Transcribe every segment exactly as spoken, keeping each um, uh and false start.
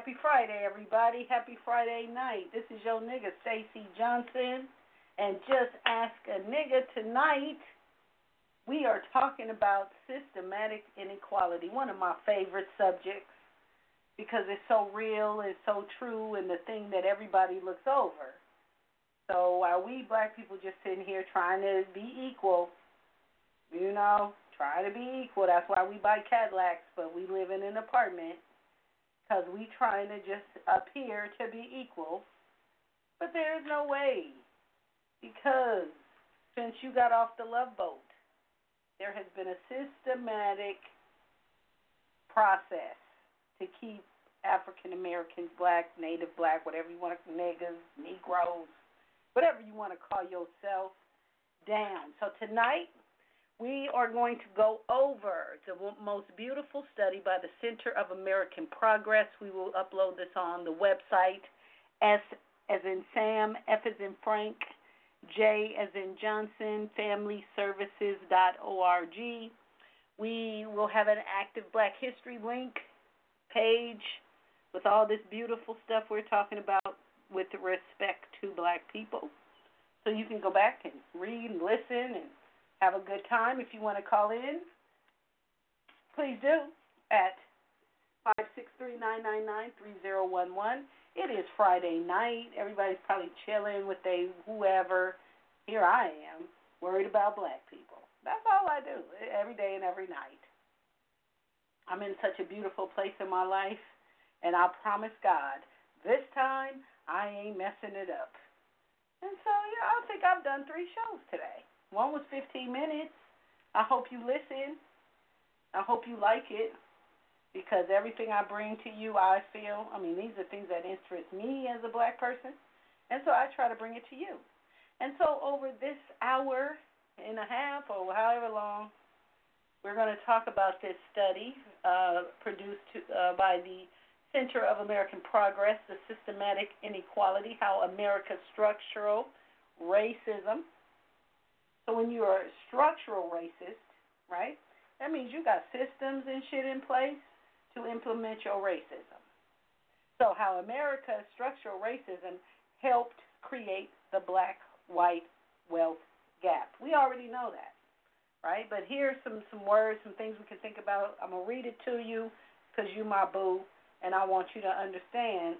Happy Friday, everybody. Happy Friday night. This is your nigga, Stacey Johnson. And just ask a nigga tonight. We are talking about systematic inequality, one of my favorite subjects because it's so real, it's so true, and the thing that everybody looks over. So while we black people just sitting here trying to be equal, you know, try to be equal. That's why we buy Cadillacs, but we live in an apartment because we trying to just appear to be equal. But there's no way because since you got off the love boat, there has been a systematic process to keep African Americans, black, native black, whatever you want to, niggas, Negroes, whatever you want to call yourself, down. So tonight, we are going to go over the most beautiful study by the Center of American Progress. We will upload this on the website, S as in Sam, F as in Frank, J as in Johnson, family services dot org. We will have an active Black History link page with all this beautiful stuff we're talking about with respect to black people. So you can go back and read and listen and have a good time. If you want to call in, please do at five six three, nine nine nine, three zero one one. It is Friday night. Everybody's probably chilling with they whoever. Here I am, worried about black people. That's all I do, every day and every night. I'm in such a beautiful place in my life, and I promise God, this time I ain't messing it up. And so, yeah, I think I've done three shows today. One was fifteen minutes. I hope you listen. I hope you like it. Because everything I bring to you, I feel, I mean, these are things that interest me as a black person. And so I try to bring it to you. And so over this hour and a half or however long, we're going to talk about this study uh, produced to, uh, by the Center of American Progress, the Systematic Inequality, how America's structural racism. So when you are a structural racist, right, that means you got systems and shit in place to implement your racism. So how America's structural racism helped create the black-white wealth gap. We already know that, right? But here's some, some words, some things we can think about. I'm going to read it to you because you my boo, and I want you to understand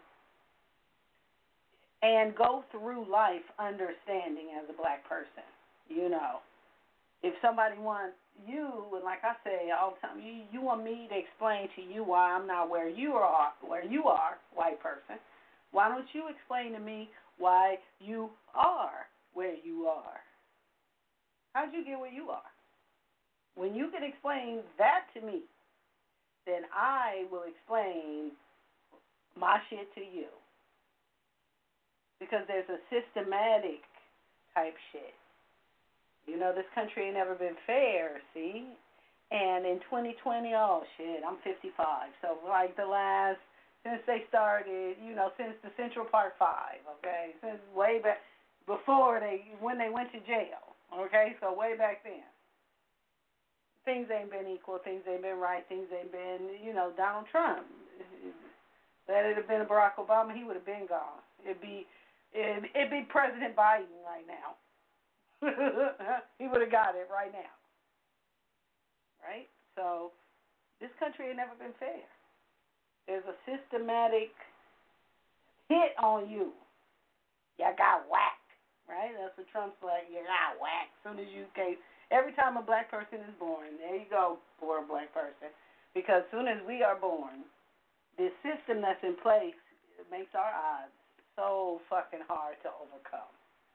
and go through life understanding as a black person. You know, if somebody wants you, and like I say all the time, you, you want me to explain to you why I'm not where you are, where you are, white person. Why don't you explain to me why you are where you are? How'd you get where you are? When you can explain that to me, then I will explain my shit to you. Because there's a systematic type shit. You know, this country ain't never been fair, see? And in twenty twenty, oh, shit, I'm fifty-five. So, like, the last, since they started, you know, since the Central Park Five, okay? Since way back, before they, when they went to jail, okay? So, way back then. Things ain't been equal. Things ain't been right. Things ain't been, you know, Donald Trump. That it have been Barack Obama, he would have been gone. It'd be, it'd, it'd be President Biden right now. He would have got it right now. Right? So, this country ain't never been fair. There's a systematic hit on you. You got whacked. Right? That's what Trump's like. You got whacked. As soon as you came, every time a black person is born, there you go, poor black person. Because as soon as we are born, this system that's in place makes our odds so fucking hard to overcome.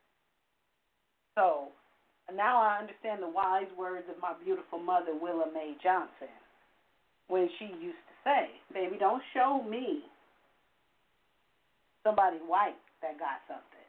So, now I understand the wise words of my beautiful mother, Willa Mae Johnson, when she used to say, baby, don't show me somebody white that got something.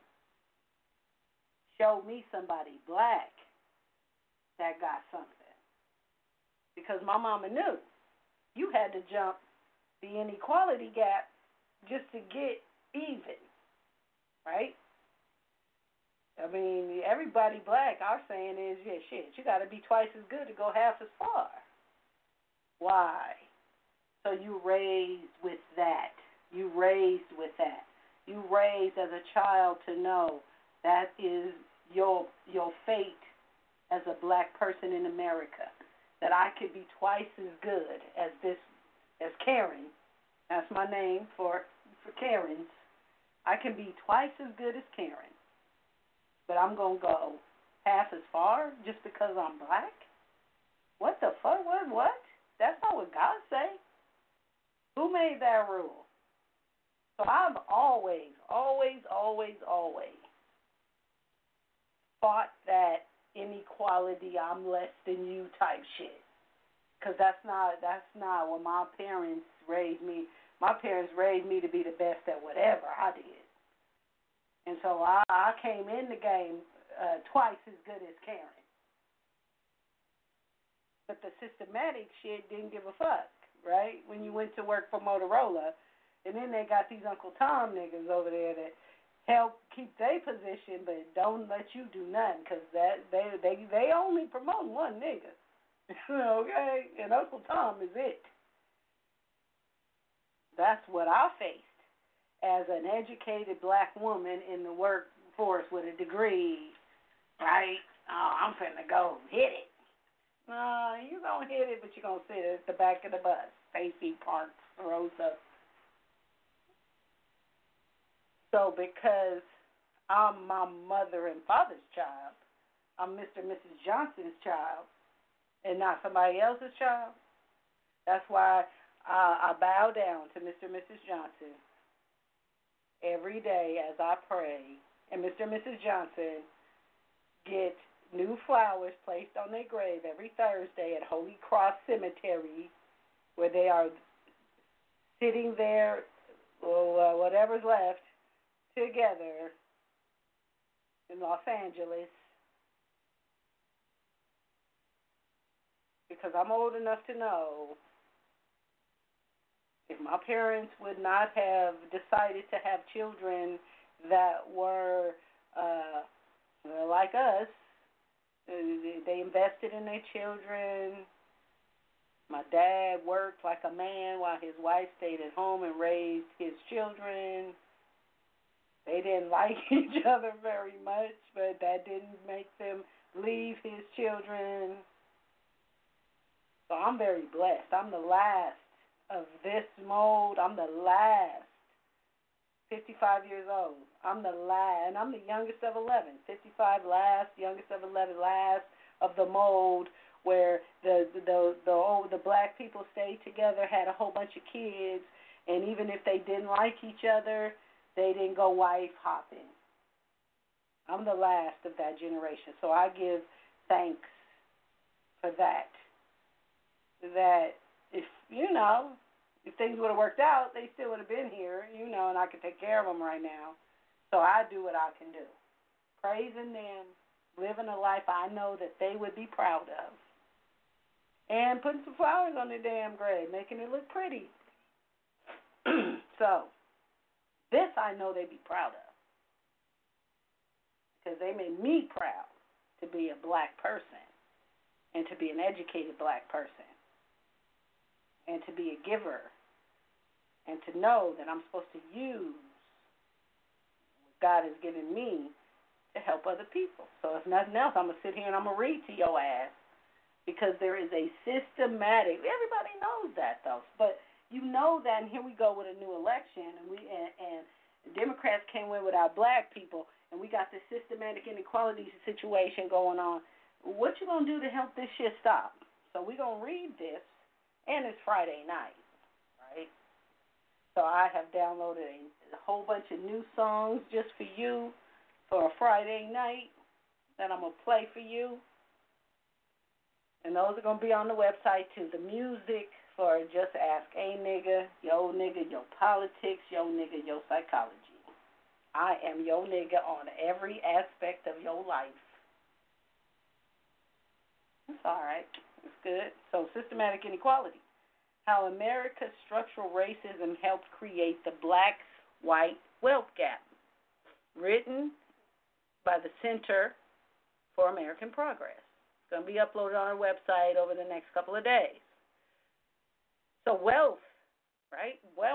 Show me somebody black that got something. Because my mama knew you had to jump the inequality gap just to get even, right? I mean, everybody black, our saying is, yeah, shit, you got to be twice as good to go half as far. Why? So you raised with that You raised with that. You raised as a child to know that is your your fate as a black person in America. That I could be twice as good as this as Karen. That's my name for for Karens. I can be twice as good as Karen. But I'm gonna go half as far just because I'm black? What the fuck? What what? That's not what God say. Who made that rule? So I've always, always, always, always fought that inequality, I'm less than you type shit. Cause that's not that's not what my parents raised me. My parents raised me to be the best at whatever I did. And so I, I came in the game uh, twice as good as Karen. But the systematic shit didn't give a fuck, right? When you went to work for Motorola, and then they got these Uncle Tom niggas over there that help keep their position, but don't let you do nothing, cause that they they they only promote one nigga, okay? And Uncle Tom is it. That's what I faced as an educated black woman in the workforce with a degree, right? Oh, I'm finna go hit it. No, you gonna hit it, but you gonna sit at the back of the bus. Stacy Parks, Rosa. So because I'm my mother and father's child, I'm Mister and Missus Johnson's child, and not somebody else's child. That's why I, I bow down to Mister and Missus Johnson every day as I pray, and Mister and Missus Johnson get new flowers placed on their grave every Thursday at Holy Cross Cemetery, where they are sitting there, well, uh, whatever's left, together in Los Angeles, because I'm old enough to know if my parents would not have decided to have children that were uh, like us, they invested in their children. My dad worked like a man while his wife stayed at home and raised his children. They didn't like each other very much, but that didn't make them leave his children. So I'm very blessed. I'm the last of this mold. I'm the last. fifty-five years old. I'm the last, and I'm the youngest of eleven. fifty-five last, youngest of eleven, last of the mold where the the the the, old, the black people stayed together, had a whole bunch of kids, and even if they didn't like each other, they didn't go wife hopping. I'm the last of that generation, so I give thanks for that. That if, you know, if things would have worked out, they still would have been here, you know, and I could take care of them right now. So I do what I can do. Praising them, living a life I know that they would be proud of. And putting some flowers on their damn grave, making it look pretty. So, this I know they'd be proud of. Because they made me proud to be a black person and to be an educated black person and to be a giver and to know that I'm supposed to use what God has given me to help other people. So if nothing else, I'm going to sit here and I'm going to read to your ass because there is a systematic, everybody knows that though, but you know that, and here we go with a new election, and we and, and Democrats came in without black people, and we got this systematic inequality situation going on. What you going to do to help this shit stop? So we're going to read this, and it's Friday night, right? So I have downloaded a, a whole bunch of new songs just for you for a Friday night that I'm going to play for you. And those are going to be on the website, too. The music for Just Ask a Nigga, Yo Nigga, Yo Politics, Yo Nigga, Yo Psychology. I am Yo Nigga on every aspect of your life. It's all right. It's good. So, systematic inequality. How America's structural racism helped create the black-white wealth gap. Written by the Center for American Progress. It's going to be uploaded on our website over the next couple of days. So wealth, right? Wealth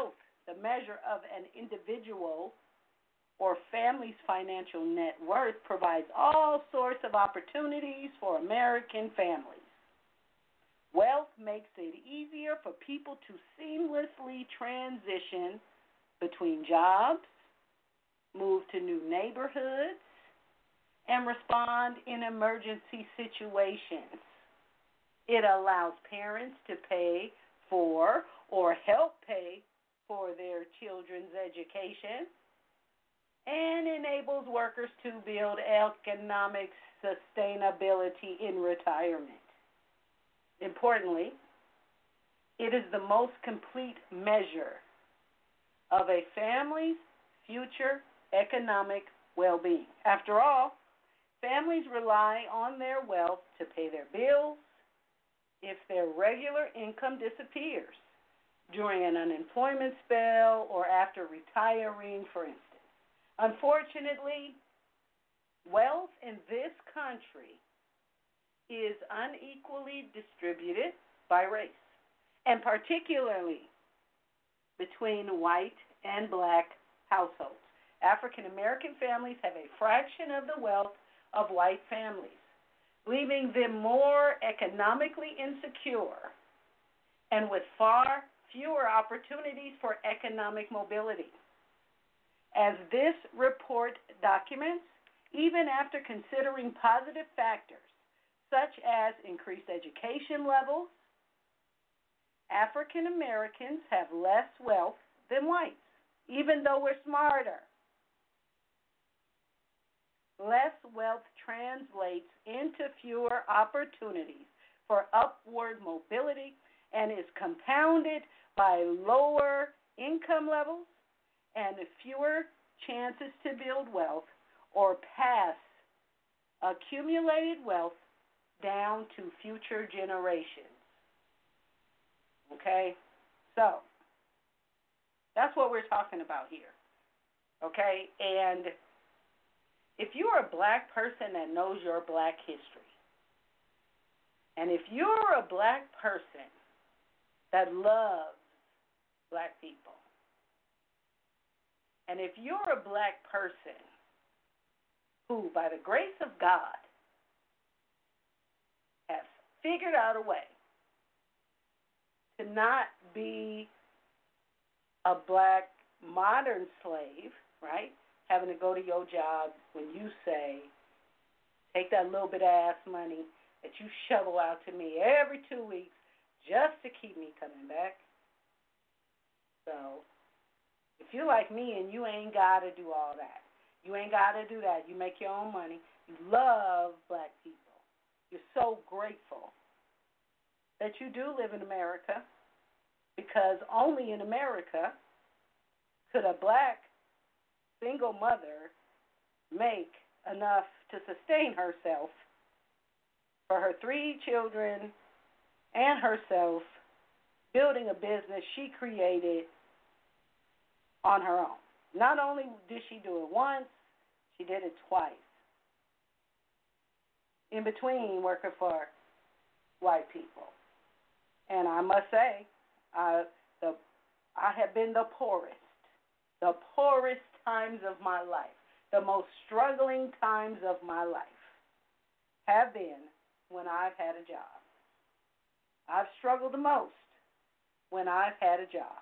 the measure of an individual or family's financial net worth, provides all sorts of opportunities for American families. Wealth makes it easier for people to seamlessly transition between jobs, move to new neighborhoods, and respond in emergency situations. It allows parents to pay for or help pay for their children's education and enables workers to build economic sustainability in retirement. Importantly, it is the most complete measure of a family's future economic well-being. After all, families rely on their wealth to pay their bills if their regular income disappears during an unemployment spell or after retiring, for instance. Unfortunately, wealth in this country is unequally distributed by race, and particularly between white and black households. African American families have a fraction of the wealth of white families, leaving them more economically insecure and with far fewer opportunities for economic mobility. As this report documents, even after considering positive factors such as increased education levels, African Americans have less wealth than whites, even though we're smarter. Less wealth translates into fewer opportunities for upward mobility and is compounded by lower income levels and fewer chances to build wealth or pass accumulated wealth down to future generations. Okay? So, that's what we're talking about here. Okay? And if you're a black person that knows your black history, and if you're a black person that loves black people, and if you're a black person who, by the grace of God, has figured out a way to not be a black modern slave, right? Having to go to your job when you say, take that little bit of ass money that you shovel out to me every two weeks just to keep me coming back. So, if you're like me and you ain't got to do all that, you ain't got to do that, you make your own money, you love black people, you're so grateful that you do live in America, because only in America could a black single mother make enough to sustain herself for her three children and herself, building a business she created on her own. Not only did she do it once, she did it twice. In between working for white people. And I must say, I, the, I have been the poorest, the poorest times of my life, the most struggling times of my life have been when I've had a job. I've struggled the most when I've had a job.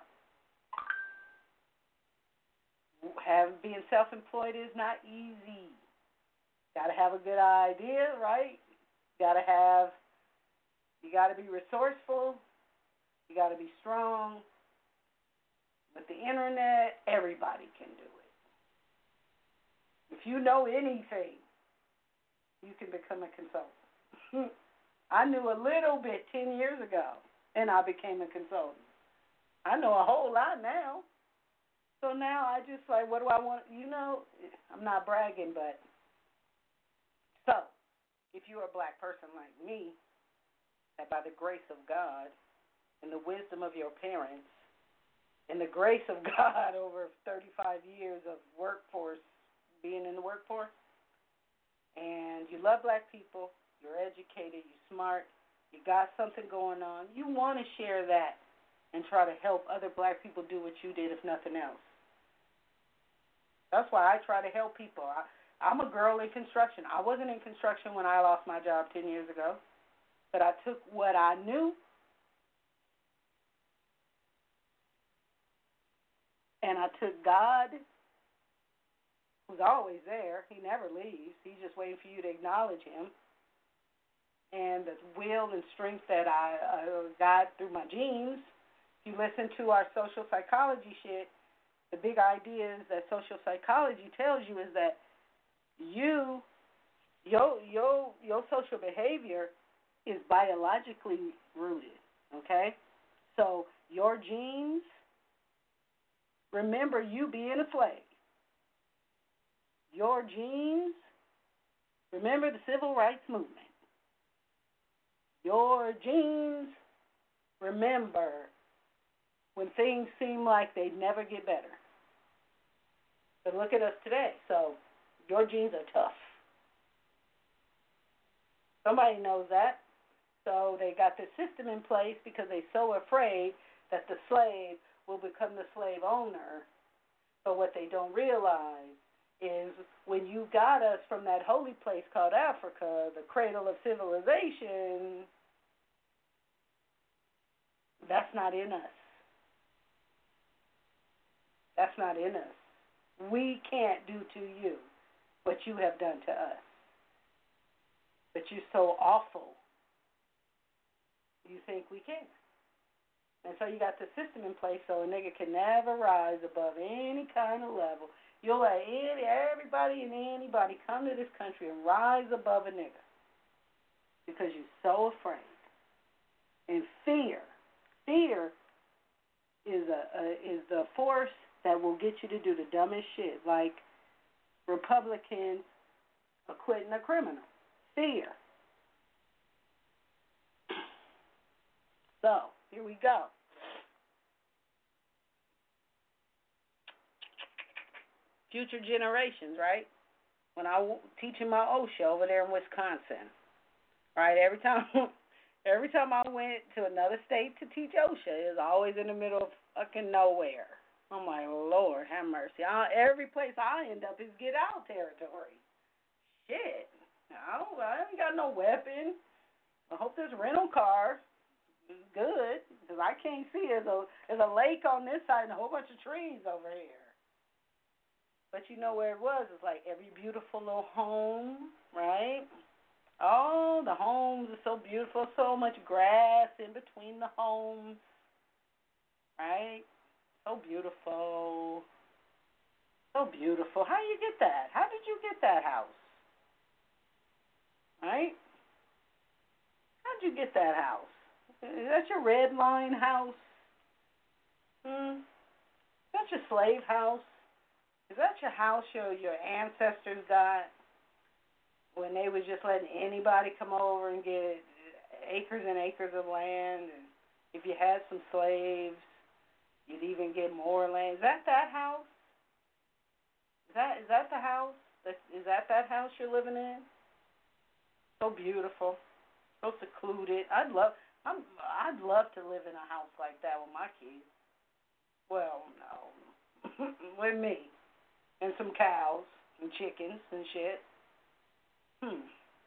Have, being self-employed is not easy. Got to have a good idea, right? Got to have, you got to be resourceful. You got to be strong. With the internet, everybody can do it. If you know anything, you can become a consultant. I knew a little bit ten years ago, and I became a consultant. I know a whole lot now. So now I just like, what do I want? You know, I'm not bragging, but so if you're a black person like me, that by the grace of God and the wisdom of your parents and the grace of God over thirty-five years of workforce, being in the workforce, and you love black people, you're educated, you're smart, you got something going on, you want to share that and try to help other black people do what you did, if nothing else. That's why I try to help people. I, I'm a girl in construction. I wasn't in construction when I lost my job ten years ago, but I took what I knew and I took God, who's always there. He never leaves. He's just waiting for you to acknowledge him. And the will and strength that I uh, got through my genes. If you listen to our social psychology shit, the big ideas that social psychology tells you is that you, your, your, your social behavior is biologically rooted, okay? So your genes, remember you being a slave. Your genes, remember the civil rights movement. Your genes, remember when things seem like they'd never get better. But look at us today. So your genes are tough. Somebody knows that. So they got this system in place because they're so afraid that the slave will become the slave owner. But what they don't realize is when you got us from that holy place called Africa, the cradle of civilization, that's not in us. That's not in us. We can't do to you what you have done to us. But you're so awful, you think we can. And so you got the system in place so a nigga can never rise above any kind of level. You'll let any, everybody and anybody come to this country and rise above a nigga because you're so afraid. And fear, fear is a, a is the force that will get you to do the dumbest shit, like Republicans acquitting a criminal. Fear. So, here we go. Future generations, right? When I w- teaching my OSHA over there in Wisconsin, right? Every time, every time I went to another state to teach OSHA, it was always in the middle of fucking nowhere. I'm like, Lord, have mercy. I, every place I end up is get out territory. Shit, I don't. I ain't got no weapon. I hope this rental car is good because I can't see. There's a there's a lake on this side and a whole bunch of trees over here. But you know where it was? It's like every beautiful little home, right? Oh, the homes are so beautiful. So much grass in between the homes, right? So beautiful. So beautiful. How you get that? How did you get that house? Right? How'd you get that house? Is that your red line house? Hmm? Is that your slave house? Is that your house your, your ancestors got when they was just letting anybody come over and get acres and acres of land? And if you had some slaves, you'd even get more land. Is that that house? Is that is that the house? Is that that house you're living in? So beautiful, so secluded. I'd love, I'm, I'd love to live in a house like that with my kids. Well, no, with me, and some cows and chickens and shit. Hmm.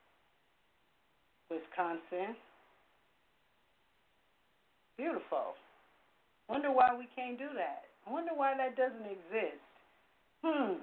Wisconsin, beautiful. Wonder why we can't do that. I wonder why that doesn't exist. Hmm.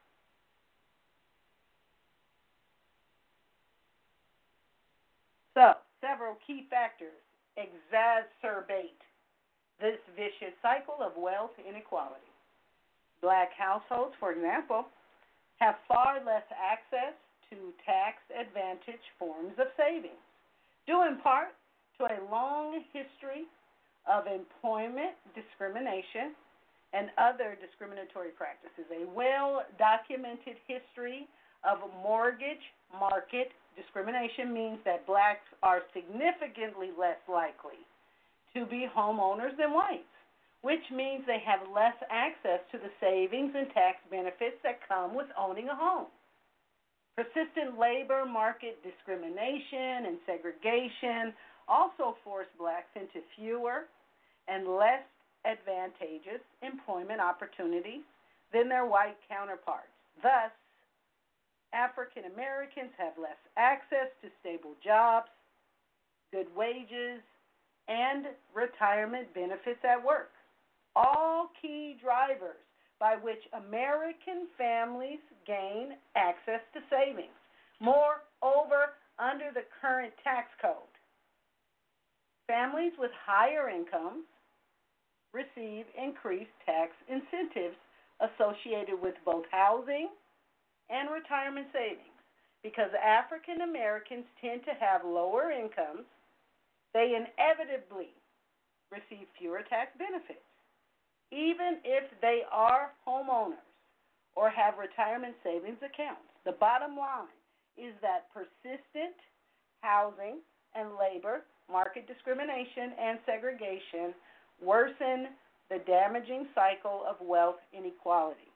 So, several key factors exacerbate this vicious cycle of wealth inequality. Black households, for example, have far less access to tax-advantaged forms of savings, due in part to a long history of employment discrimination and other discriminatory practices, a well-documented history of mortgage market discrimination means that blacks are significantly less likely to be homeowners than whites, which means they have less access to the savings and tax benefits that come with owning a home. Persistent labor market discrimination and segregation also force blacks into fewer and less advantageous employment opportunities than their white counterparts. Thus, African Americans have less access to stable jobs, good wages, and retirement benefits at work. All key drivers by which American families gain access to savings. Moreover, under the current tax code, families with higher incomes receive increased tax incentives associated with both housing and retirement savings. Because African Americans tend to have lower incomes, they inevitably receive fewer tax benefits, even if they are homeowners or have retirement savings accounts. The bottom line is that persistent housing and labor market discrimination and segregation worsen the damaging cycle of wealth inequality.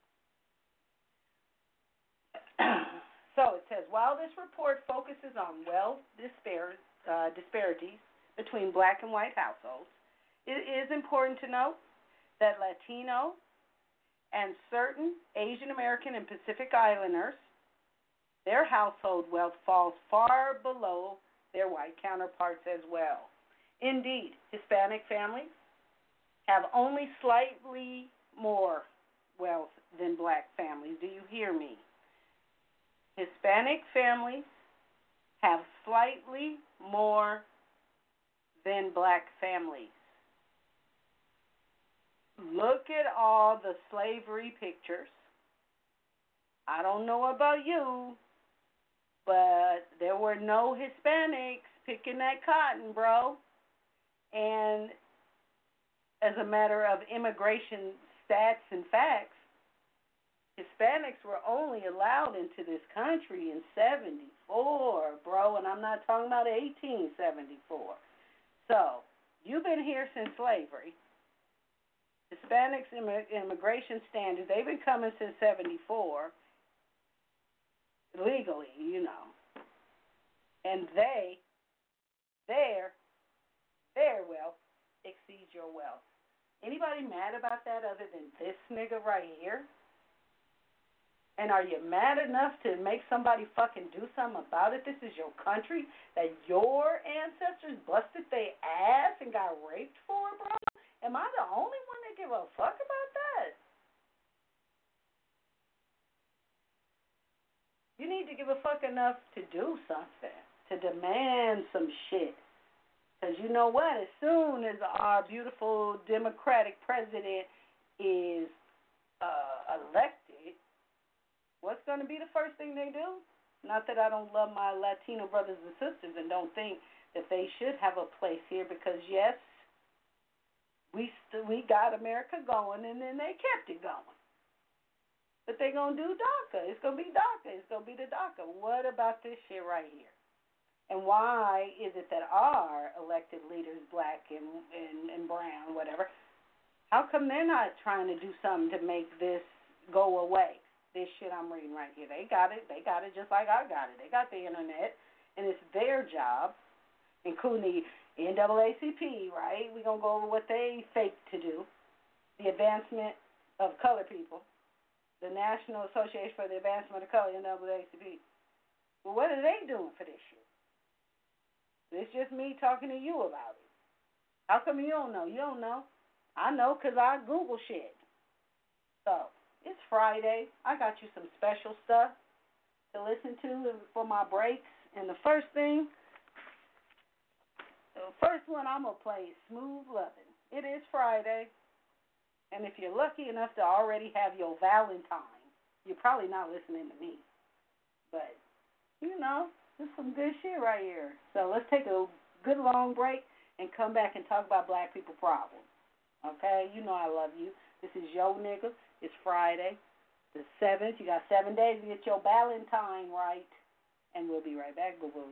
So it says, while this report focuses on wealth dispar- uh, disparities between black and white households, it is important to note that Latino and certain Asian American and Pacific Islanders, their household wealth falls far below their white counterparts as well. Indeed, Hispanic families have only slightly more wealth than black families. Do you hear me? Hispanic families have slightly more than black families. Look at all the slavery pictures. I don't know about you, but there were no Hispanics picking that cotton, bro. And as a matter of immigration stats and facts, Hispanics were only allowed into this country in seventy-four, bro, and I'm not talking about eighteen seventy-four. So, you've been here since slavery. Hispanics immigration standards, they've been coming since seventy-four, legally, you know. And they, their, their wealth exceeds your wealth. Anybody mad about that other than this nigga right here? And are you mad enough to make somebody fucking do something about it? This is your country that your ancestors busted their ass and got raped for, bro? Am I the only one that give a fuck about that? You need to give a fuck enough to do something, to demand some shit. Because you know what? As soon as our beautiful Democratic president is uh, elected, what's going to be the first thing they do? Not that I don't love my Latino brothers and sisters and don't think that they should have a place here, because, yes, we st- we got America going, and then they kept it going. But they're going to do DACA. It's going to be DACA. It's going to be the DACA. What about this shit right here? And why is it that our elected leaders, black and, and, and brown, whatever, how come they're not trying to do something to make this go away? This shit I'm reading right here. They got it. They got it just like I got it. They got the internet, and it's their job, including the N double A C P, right? We're going to go over what they faked to do, the advancement of colored people, the National Association for the Advancement of Color, N double A C P. Well, what are they doing for this shit? It's just me talking to you about it. How come you don't know? You don't know. I know because I Google shit. So, it's Friday. I got you some special stuff to listen to for my breaks. And the first thing, the first one I'm going to play is Smooth Lovin'. It is Friday. And if you're lucky enough to already have your Valentine, you're probably not listening to me. But, you know, this is some good shit right here. So let's take a good long break and come back and talk about black people problems. Okay? You know I love you. This is Yo Nigga. It's Friday, the seventh. You got seven days to get your Valentine right. And we'll be right back, boo-boo.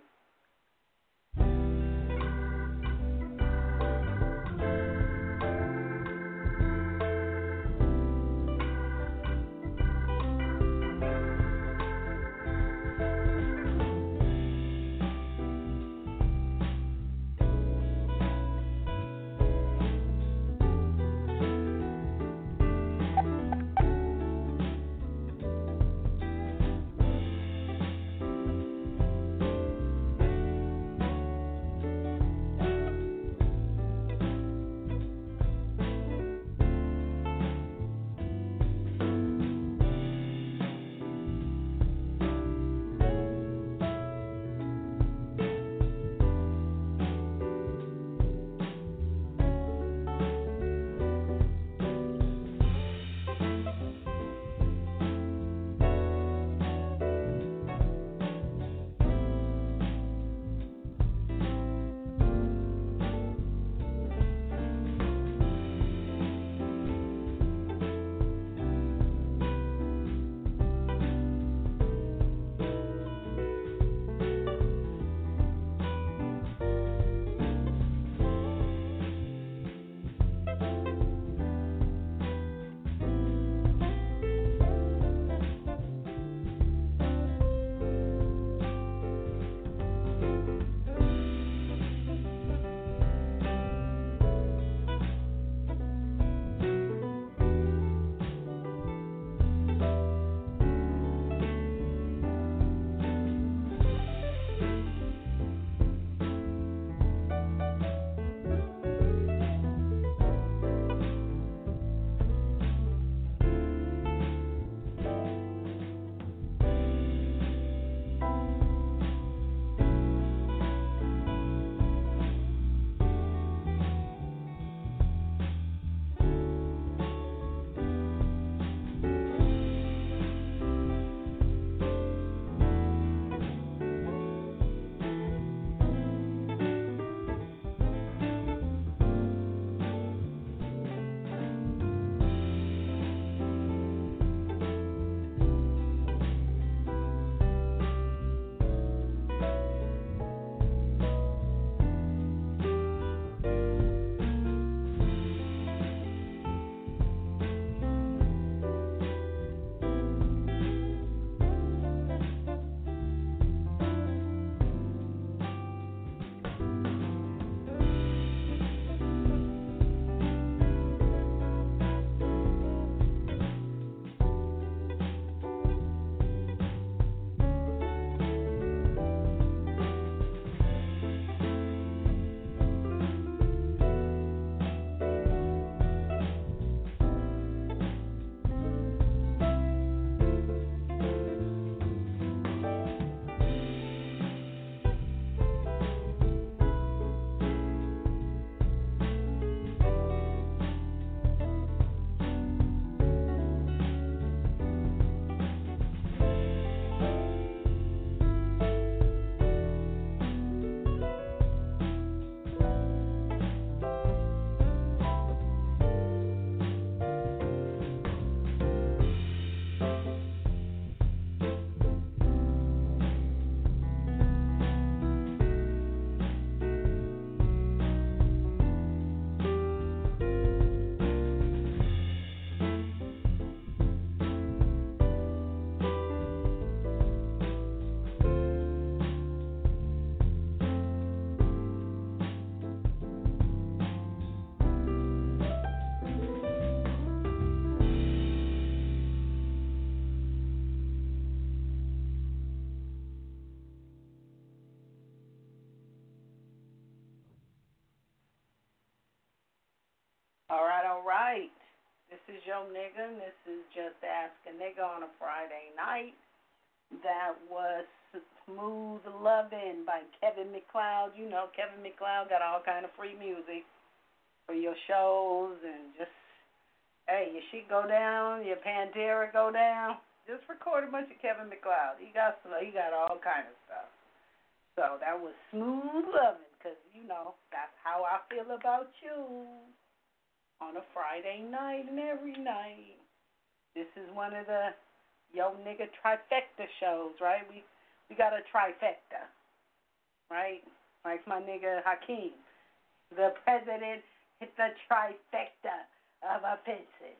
All right, all right. This is Yo Nigga, and this is Just Ask a Nigga on a Friday night. That was Smooth Lovin' by Kevin MacLeod. You know, Kevin MacLeod got all kind of free music for your shows and just, hey, your shit go down, your Pantera go down. Just record a bunch of Kevin MacLeod. He got he got all kind of stuff. So that was Smooth Lovin', because, you know, that's how I feel about you on a Friday night and every night. This is one of the Yo Nigga trifecta shows, right? We we got a trifecta, right? Like my nigga Hakeem. The president hit the trifecta of offenses.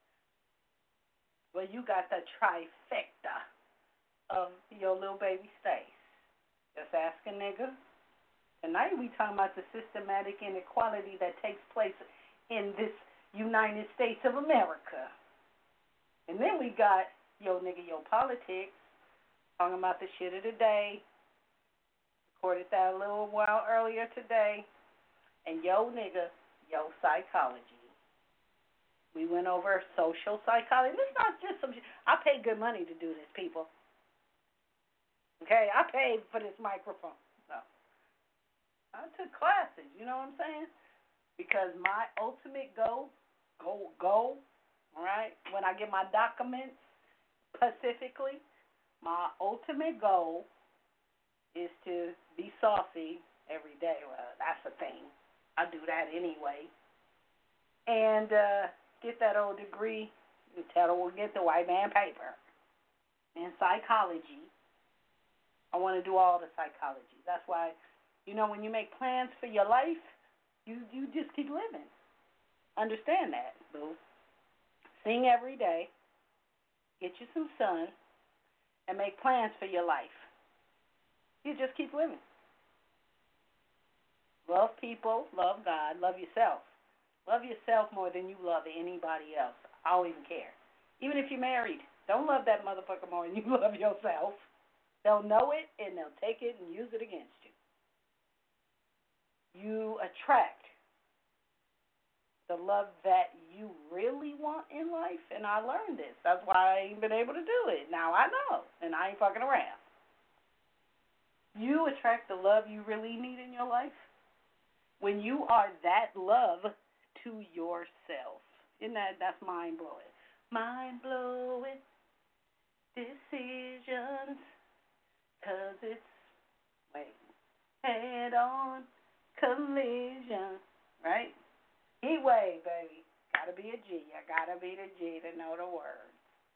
Well, you got the trifecta of your little baby Stace. Just ask a nigga. Tonight we talking about the systematic inequality that takes place in this United States of America. And then we got Yo Nigga, Yo Politics, talking about the shit of the day. Recorded that a little while earlier today. And Yo Nigga, Yo Psychology. We went over social psychology. This is not just some shit. I paid good money to do this, people. Okay, I paid for this microphone. So I took classes, you know what I'm saying? Because my ultimate goal, goal, goal, all right, when I get my documents specifically, my ultimate goal is to be saucy every day. Well, that's a thing. I do that anyway. And uh, get that old degree, and tell her we'll get the white man paper in psychology. I want to do all the psychology. That's why, you know, when you make plans for your life, you, you just keep living. Understand that, boo. Sing every day, get you some sun, and make plans for your life. You just keep living. Love people, love God, love yourself. Love yourself more than you love anybody else. I don't even care. Even if you're married, don't love that motherfucker more than you love yourself. They'll know it, and they'll take it and use it against you. You attract the love that you really want in life, and I learned this. That's why I ain't been able to do it. Now I know, and I ain't fucking around. You attract the love you really need in your life when you are that love to yourself. Isn't that, that's mind-blowing. Mind-blowing decisions. Cause it's, wait, head-on collision, right? Heat wave, baby. Gotta be a G. You gotta be the G to know the words.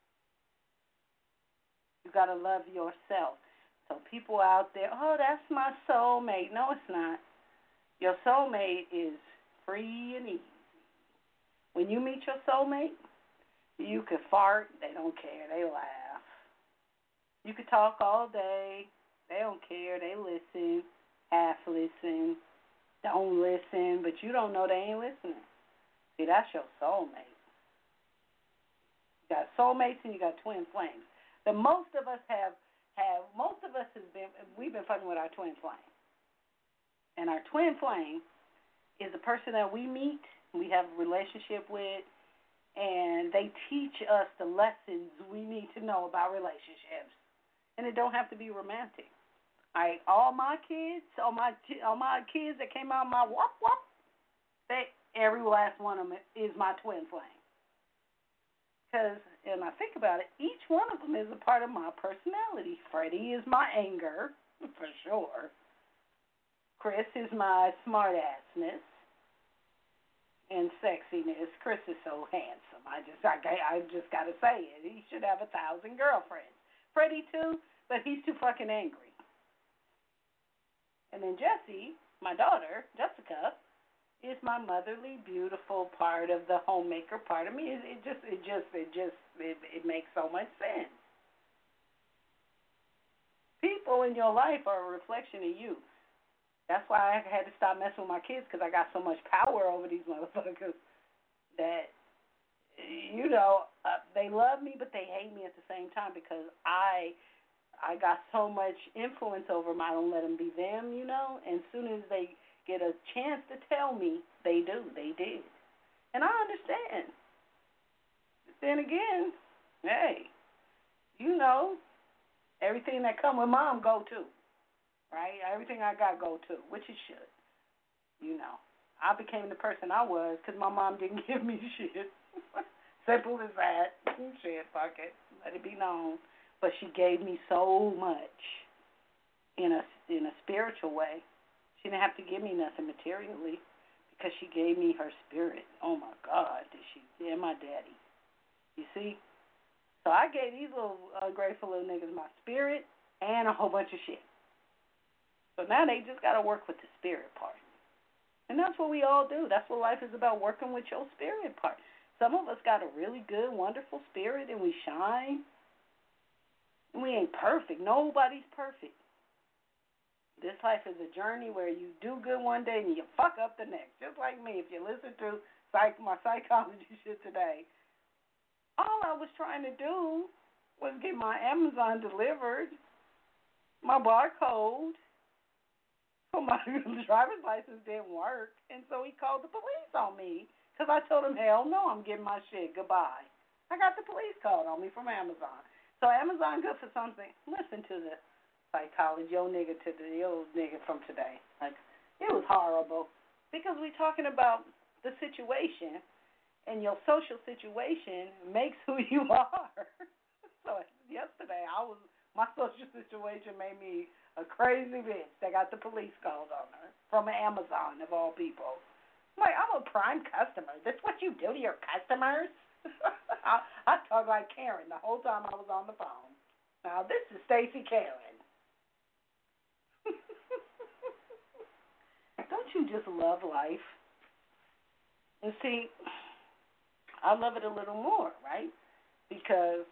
You gotta love yourself. So people out there, oh, that's my soulmate. No, it's not. Your soulmate is free and easy. When you meet your soulmate, you can fart. They don't care. They laugh. You could talk all day. They don't care. They listen, half listen, don't listen, but you don't know they ain't listening. See, that's your soulmate. You got soulmates and you got twin flames. The most of us have, have most of us has been, we've been fucking with our twin flame. And our twin flame is the person that we meet, we have a relationship with, and they teach us the lessons we need to know about relationships. And it don't have to be romantic. All right, all my kids, all my all my kids that came out of my whoop whoop, they every last one of them is my twin flame. Because, and I think about it, each one of them is a part of my personality. Freddie is my anger, for sure. Chris is my smart-assness and sexiness. Chris is so handsome. I just I, I just got to say it. He should have a thousand girlfriends. Freddie, too, but he's too fucking angry. And then Jessie, my daughter, Jessica, is my motherly, beautiful part of the homemaker part of me. It, it just, it just, it just, it, it makes so much sense. People in your life are a reflection of you. That's why I had to stop messing with my kids, because I got so much power over these motherfuckers that, you know, uh, they love me, but they hate me at the same time, because I I got so much influence over them. I don't let them be them, you know. And as soon as they get a chance to tell me, they do. They did. And I understand. But then again, hey, you know, everything that come with mom go too, right? Everything I got go too, which it should. You know, I became the person I was because my mom didn't give me shit. Simple as that. Shit, fuck it. Let it be known. But she gave me so much in a in a spiritual way. She didn't have to give me nothing materially because she gave me her spirit. Oh my God, did she? And my daddy. You see? So I gave these little uh, grateful little niggas my spirit and a whole bunch of shit. So now they just got to work with the spirit part. And that's what we all do. That's what life is about, working with your spirit part. Some of us got a really good, wonderful spirit, and we shine. And we ain't perfect. Nobody's perfect. This life is a journey where you do good one day and you fuck up the next. Just like me, if you listen to psych, my psychology shit today, all I was trying to do was get my Amazon delivered, my barcode, so my driver's license didn't work, and so he called the police on me because I told him, hell no, I'm getting my shit. Goodbye. I got the police called on me from Amazon. So Amazon good for something. Listen to the psychology, yo nigga to the yo nigga from today. Like, it was horrible because we talking about the situation, and your social situation makes who you are. So yesterday, I was my social situation made me a crazy bitch that got the police called on her from Amazon of all people. I'm like, I'm a prime customer. That's what you do to your customers? I, I talk like Karen the whole time I was on the phone. Now this is Stacey Karen. Don't you just love life? And see, I love it a little more, right? Because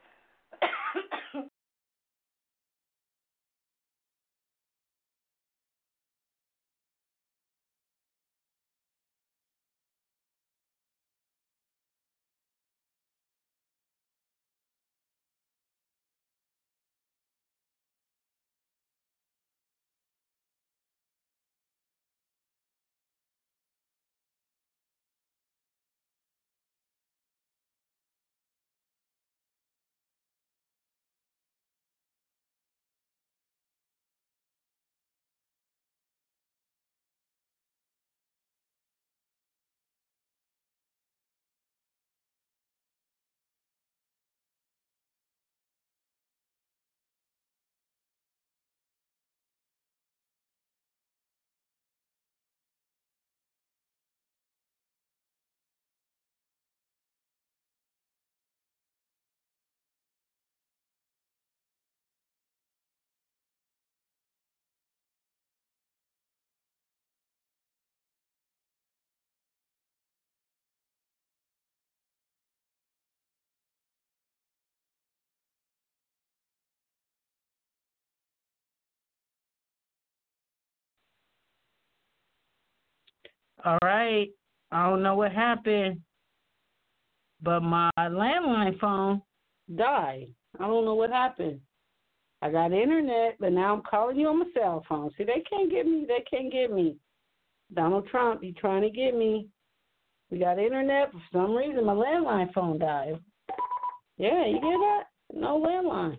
All right. I don't know what happened, but my landline phone died. I don't know what happened. I got internet, but now I'm calling you on my cell phone. See, they can't get me. They can't get me. Donald Trump, he's trying to get me. We got internet. For some reason, my landline phone died. Yeah, you hear that? No landline.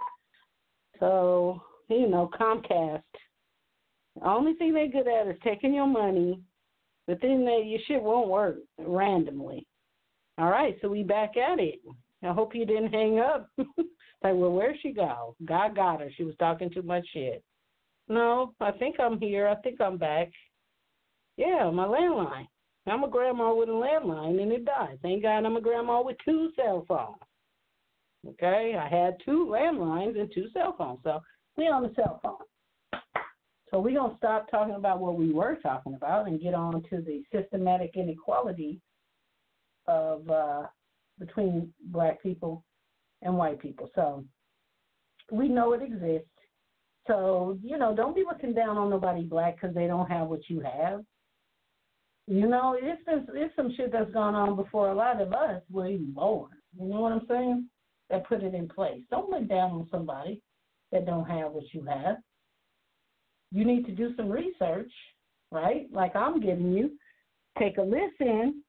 So, you know, Comcast. The only thing they're good at is taking your money, but then they, your shit won't work randomly. All right, so we back at it. I hope you didn't hang up. Like, well, where'd she go? God got her. She was talking too much shit. No, I think I'm here. I think I'm back. Yeah, my landline. I'm a grandma with a landline, and it died. Thank God I'm a grandma with two cell phones. Okay, I had two landlines and two cell phones, so we on the cell phone. So we're going to stop talking about what we were talking about and get on to the systematic inequality of uh, between black people and white people. So we know it exists. So, you know, don't be looking down on nobody black because they don't have what you have. You know, it's, been, it's some shit that's gone on before a lot of us were even born. You know what I'm saying? That put it in place. Don't look down on somebody that don't have what you have. You need to do some research, right? Like I'm giving you. Take a listen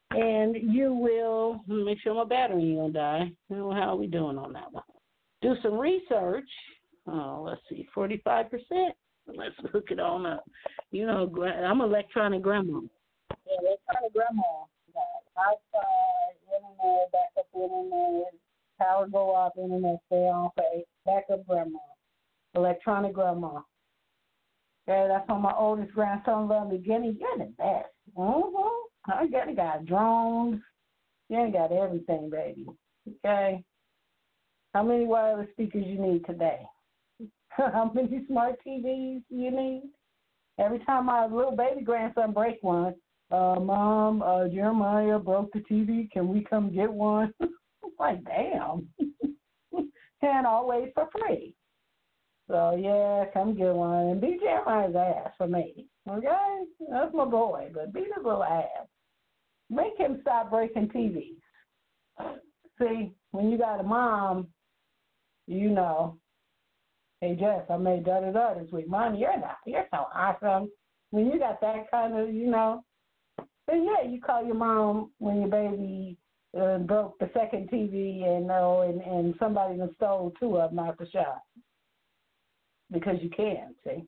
And you will make sure my battery ain't gonna die. Well, how are we doing on that one? Do some research. Oh, let's see, forty-five percent. Let's hook it on up. You know, I'm electronic grandma. Yeah, electronic grandma. Wi-Fi, internet, backup internet, power go off, internet stay on, face, backup grandma. Electronic grandma. Okay, that's when my oldest grandson loved me. Guinea, you're the best. Mm-hmm. I got, got drones. You got everything, baby. Okay? How many wireless speakers you need today? How many smart T Vs you need? Every time my little baby grandson breaks one, uh, Mom, uh, Jeremiah broke the T V. Can we come get one? I'm like, damn. And always for free. So, yeah, come get one. And beat Jeremiah's ass for me. Okay? That's my boy. But beat his little ass. Make him stop breaking T Vs. See, when you got a mom, you know, hey, Jess, I made da-da-da this week. Mom, you're not, you're so awesome. When you got that kind of, you know, then, yeah, you call your mom when your baby uh, broke the second T V and, uh, and, and somebody done stole two of them out the shop. Because you can, see?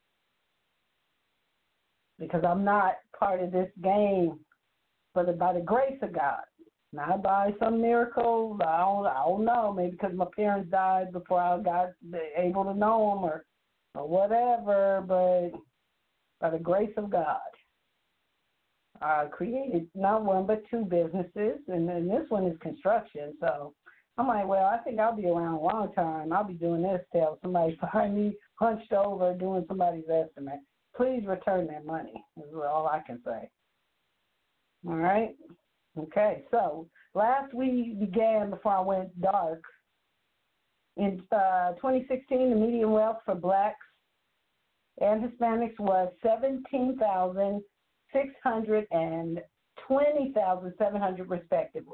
Because I'm not part of this game, but by the grace of God. Not by some miracle. I don't, I don't know. Maybe because my parents died before I got able to know them or, or whatever. But by the grace of God, I created not one but two businesses. And, and this one is construction. So I'm like, well, I think I'll be around a long time. I'll be doing this till somebody find me hunched over doing somebody's estimate. Please return that money is all I can say. All right? Okay, so last we began before I went dark. In uh, twenty sixteen, the median wealth for blacks and Hispanics was seventeen thousand six hundred and twenty thousand seven hundred respectively.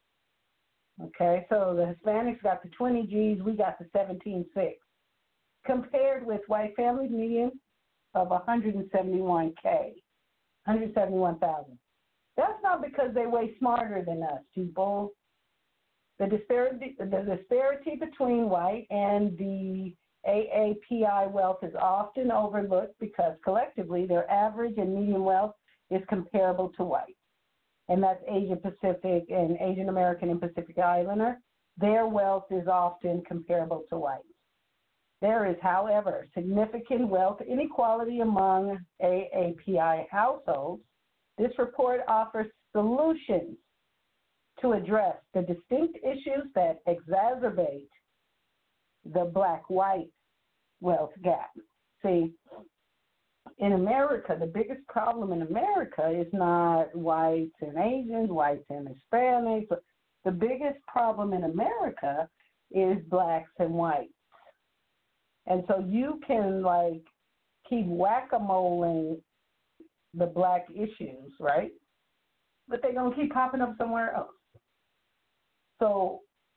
Okay, so the Hispanics got the twenty G's, we got the seventeen six, compared with white families' median of one hundred seventy-one K, one hundred seventy-one thousand. That's not because they way smarter than us, people. The disparity, the disparity between white and the A A P I wealth is often overlooked because collectively their average and median wealth is comparable to white. And that's Asia Pacific and Asian American and Pacific Islander. Their wealth is often comparable to white. There is, however, significant wealth inequality among A A P I households. This report offers solutions to address the distinct issues that exacerbate the black-white wealth gap. See, in America, the biggest problem in America is not whites and Asians, whites and Hispanics. The biggest problem in America is blacks and whites. And so you can, like, keep whack-a-moling the black issues, right? But they're going to keep popping up somewhere else. So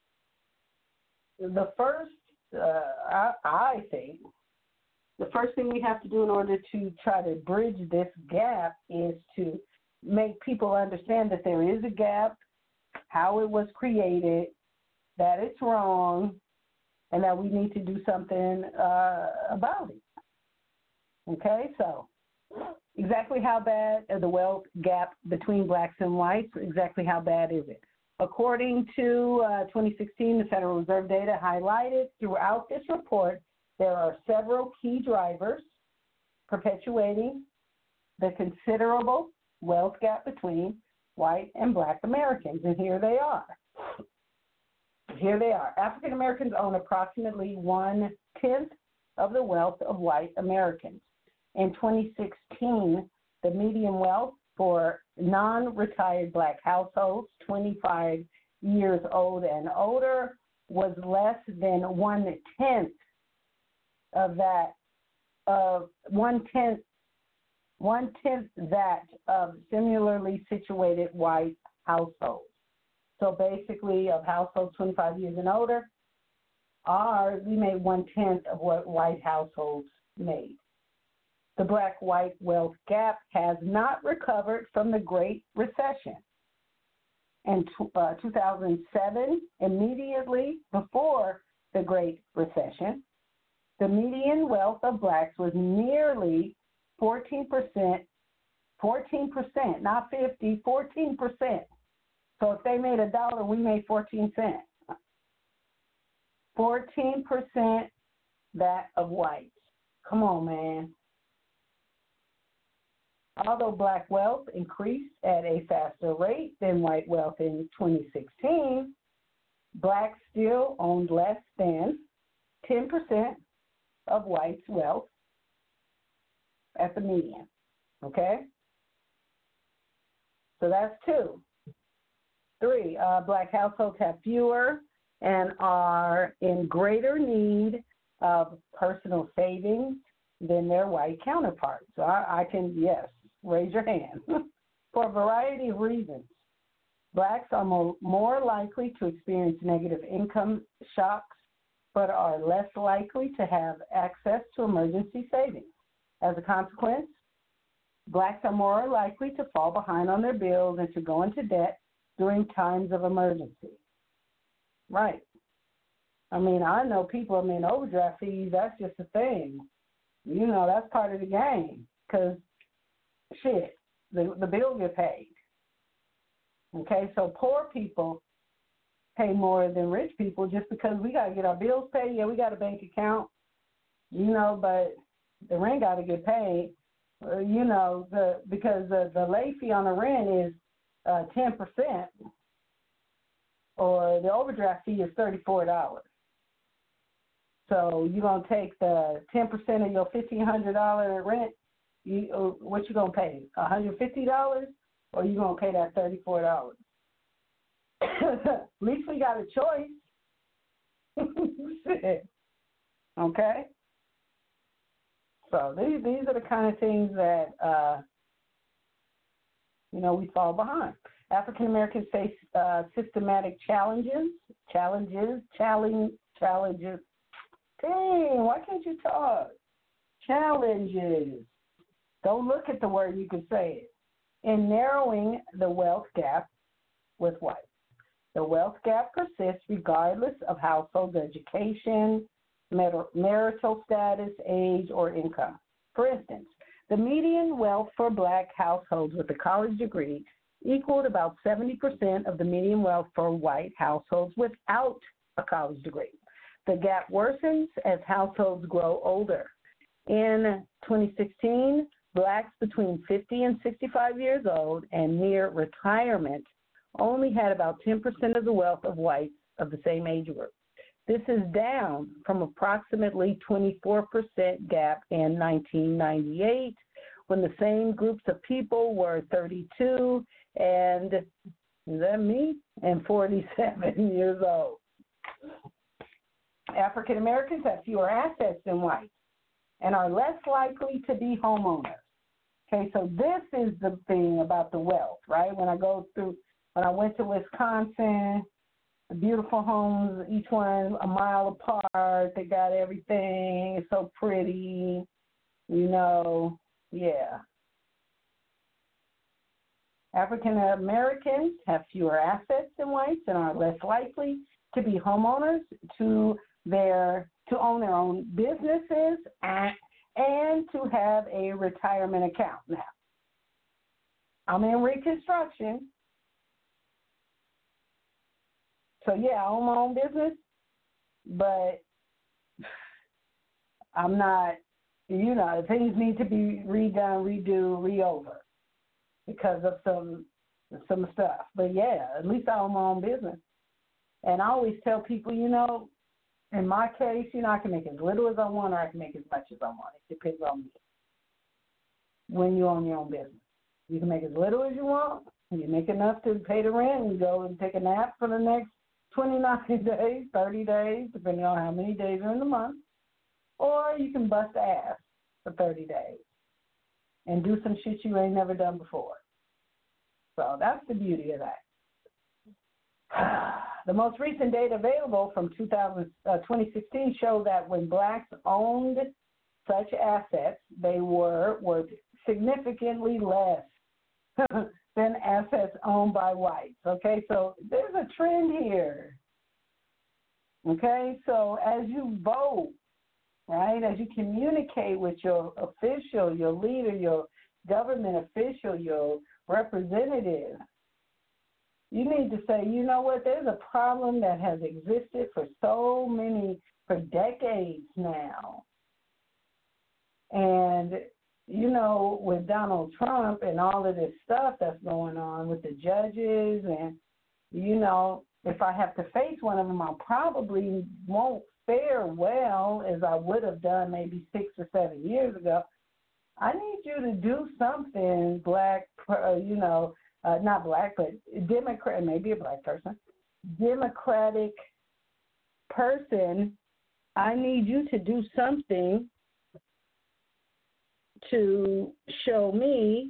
the first, uh, I, I think, the first thing we have to do in order to try to bridge this gap is to make people understand that there is a gap, how it was created, that it's wrong, and that we need to do something uh, about it. Okay, so exactly how bad is the wealth gap between blacks and whites? Exactly how bad is it? According to uh, twenty sixteen, the Federal Reserve data highlighted throughout this report, there are several key drivers perpetuating the considerable wealth gap between white and black Americans, and here they are. Here they are. African Americans own approximately one-tenth of the wealth of white Americans. In twenty sixteen, the median wealth for non-retired black households, twenty-five years old and older, was less than one-tenth of that, of one-tenth, one-tenth that of similarly situated white households. So basically, of households twenty-five years and older, ours, we made one-tenth of what white households made. The black-white wealth gap has not recovered from the Great Recession. in uh, two thousand seven, immediately before the Great Recession, the median wealth of blacks was nearly fourteen percent, fourteen percent, not fifty, fourteen percent. So if they made a dollar, we made fourteen cents. fourteen percent that of whites. Come on, man. Although black wealth increased at a faster rate than white wealth in twenty sixteen, blacks still owned less than ten percent of whites' wealth at the median. Okay? So that's two. Three, uh, black households have fewer and are in greater need of personal savings than their white counterparts. So I, I can, yes, raise your hand. For a variety of reasons. Blacks are more, more likely to experience negative income shocks, but are less likely to have access to emergency savings. As a consequence, blacks are more likely to fall behind on their bills and to go into debt during times of emergency. Right. I mean, I know people, I mean, overdraft fees, that's just a thing. You know, that's part of the game because, shit, the, the bill get paid. Okay, so poor people pay more than rich people just because we got to get our bills paid. Yeah, we got a bank account, you know, but the rent got to get paid, uh, you know, the because the, the late fee on the rent is uh, ten percent or the overdraft fee is thirty-four dollars. So you're going to take the ten percent of your fifteen hundred dollars rent, you, uh, what you going to pay, one hundred fifty dollars or you going to pay that thirty-four dollars? At least we got a choice. Okay? So these, these are the kind of things that, uh, you know, we fall behind. African Americans face uh, systematic challenges, challenges, challenge, challenges. Dang, why can't you talk? Challenges. Don't look at the word, you can say it. In narrowing the wealth gap with whites. The wealth gap persists regardless of household education, marital status, age, or income. For instance, the median wealth for black households with a college degree equaled about seventy percent of the median wealth for white households without a college degree. The gap worsens as households grow older. In twenty sixteen, blacks between fifty and sixty-five years old and near retirement only had about ten percent of the wealth of whites of the same age group. This is down from approximately twenty-four percent gap in nineteen ninety-eight, when the same groups of people were thirty-two and, is that me? And forty-seven years old. African Americans have fewer assets than whites and are less likely to be homeowners. Okay, so this is the thing about the wealth, right? When I go through, when I went to Wisconsin, beautiful homes, each one a mile apart. They got everything. It's so pretty, you know. Yeah. African Americans have fewer assets than whites and are less likely to be homeowners, to their to own their own businesses, and, and to have a retirement account. Now, I'm in Reconstruction. So, yeah, I own my own business, but I'm not, you know, things need to be redone, redo, re-over because of some some stuff. But, yeah, at least I own my own business. And I always tell people, you know, in my case, you know, I can make as little as I want or I can make as much as I want. It depends on me when you own your own business. You can make as little as you want. You make enough to pay the rent and go and take a nap for the next twenty-nine days, thirty days, depending on how many days are in the month. Or you can bust ass for thirty days and do some shit you ain't never done before. So that's the beauty of that. The most recent data available from two thousand, uh, twenty sixteen show that when blacks owned such assets, they were worth significantly less than assets owned by whites. Okay, so there's a trend here. Okay, so as you vote, right, as you communicate with your official, your leader, your government official, your representative, you need to say, you know what, there's a problem that has existed for so many, for decades now. And, you know, with Donald Trump and all of this stuff that's going on with the judges and, you know, if I have to face one of them, I probably won't fare well as I would have done maybe six or seven years ago. I need you to do something, black, uh, you know, uh, not black, but Democrat, maybe a black person, Democratic person. I need you to do something to show me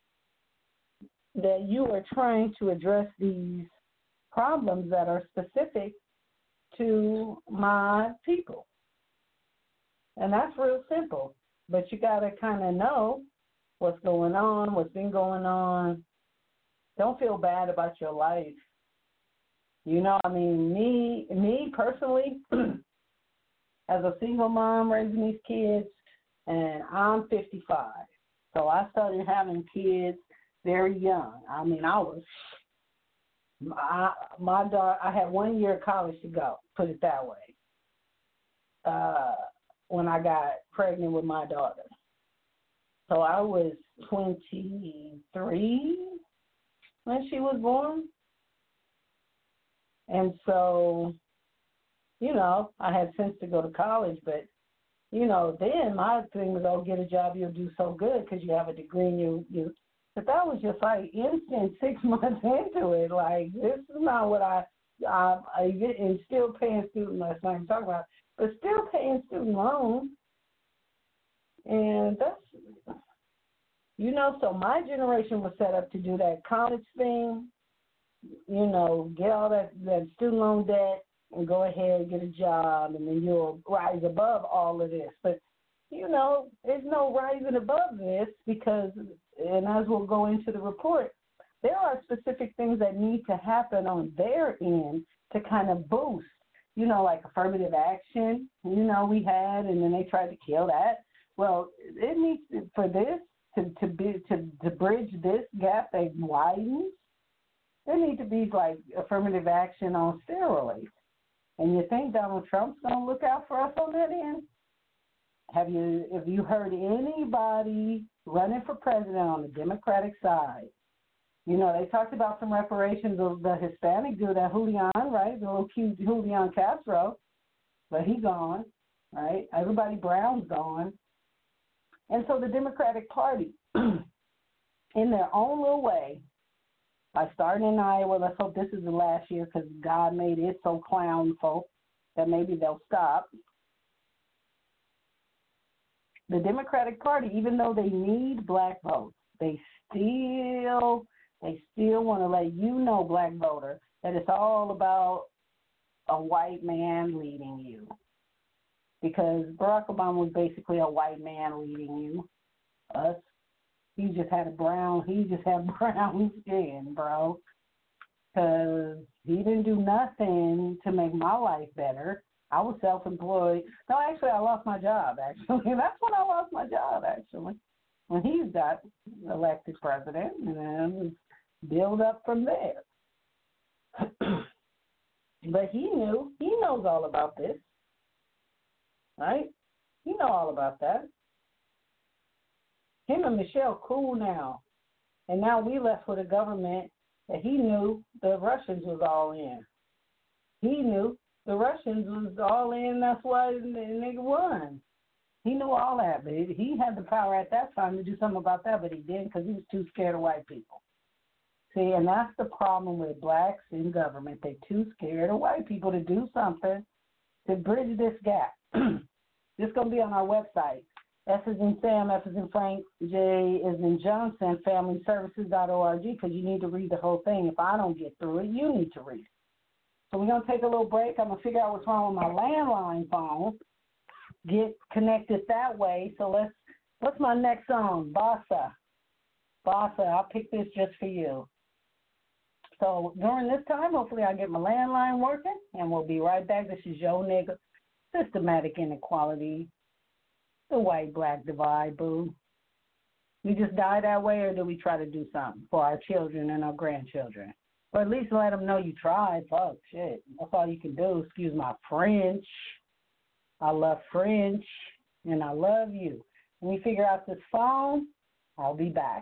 that you are trying to address these problems that are specific to my people. And that's real simple. But you got to kind of know what's going on, what's been going on. Don't feel bad about your life. You know, I mean, me, me personally, as a single mom raising these kids, and I'm fifty-five. So I started having kids very young. I mean, I was, my, my daughter, I had one year of college to go, put it that way, uh, when I got pregnant with my daughter. So I was twenty-three when she was born. And so, you know, I had sense to go to college, but you know, then my thing was, oh, get a job, you'll do so good because you have a degree and you, you, but that was just like instant six months into it. Like, this is not what I, I, I and still paying student loans, that's what I'm talking about, but still paying student loans. And that's, you know, so my generation was set up to do that college thing, you know, get all that, that student loan debt, and go ahead and get a job, and then you'll rise above all of this. But, you know, there's no rising above this because, and as we'll go into the report, there are specific things that need to happen on their end to kind of boost, you know, like affirmative action, you know, we had, and then they tried to kill that. Well, it needs, for this to, to, be, to, to bridge this gap that widens, there need to be, like, affirmative action on steroids. And you think Donald Trump's going to look out for us on that end? Have you have you heard anybody running for president on the Democratic side? You know, they talked about some reparations of the Hispanic dude, that Julian, right? The little cute Julian Castro. But he gone, right? Everybody Brown's gone. And so the Democratic Party, in their own little way, by starting in Iowa, let's hope this is the last year because God made it so clownful that maybe they'll stop. The Democratic Party, even though they need black votes, they still they still want to let you know, black voter, that it's all about a white man leading you. Because Barack Obama was basically a white man leading you, us. He just had a brown, he just had brown skin, bro. Because he didn't do nothing to make my life better. I was self-employed. No, actually, I lost my job, actually. That's when I lost my job, actually, when he got elected president, and then build up from there. But he knew, he knows all about this, right? He know all about that. Him and Michelle cool now. And now we left with a government that he knew the Russians was all in. He knew the Russians was all in, that's why the nigga won. He knew all that, but he had the power at that time to do something about that, but he didn't because he was too scared of white people. See, and that's the problem with blacks in government. They're too scared of white people to do something to bridge this gap. This is going to be on our website. S is in Sam, F is in Frank, J is in Johnson, family services dot org, because you need to read the whole thing. If I don't get through it, you need to read it. So we're going to take a little break. I'm going to figure out what's wrong with my landline phone, get connected that way. So let's, what's my next song? Bossa. Bossa, I'll pick this just for you. So during this time, hopefully I get my landline working, and we'll be right back. This is Yo Nigga, Systematic Inequality, the white-black divide, boo. We just die that way, or do we try to do something for our children and our grandchildren? Or at least let them know you tried. Fuck, shit. That's all you can do. Excuse my French. I love French, and I love you. When we figure out this phone, I'll be back.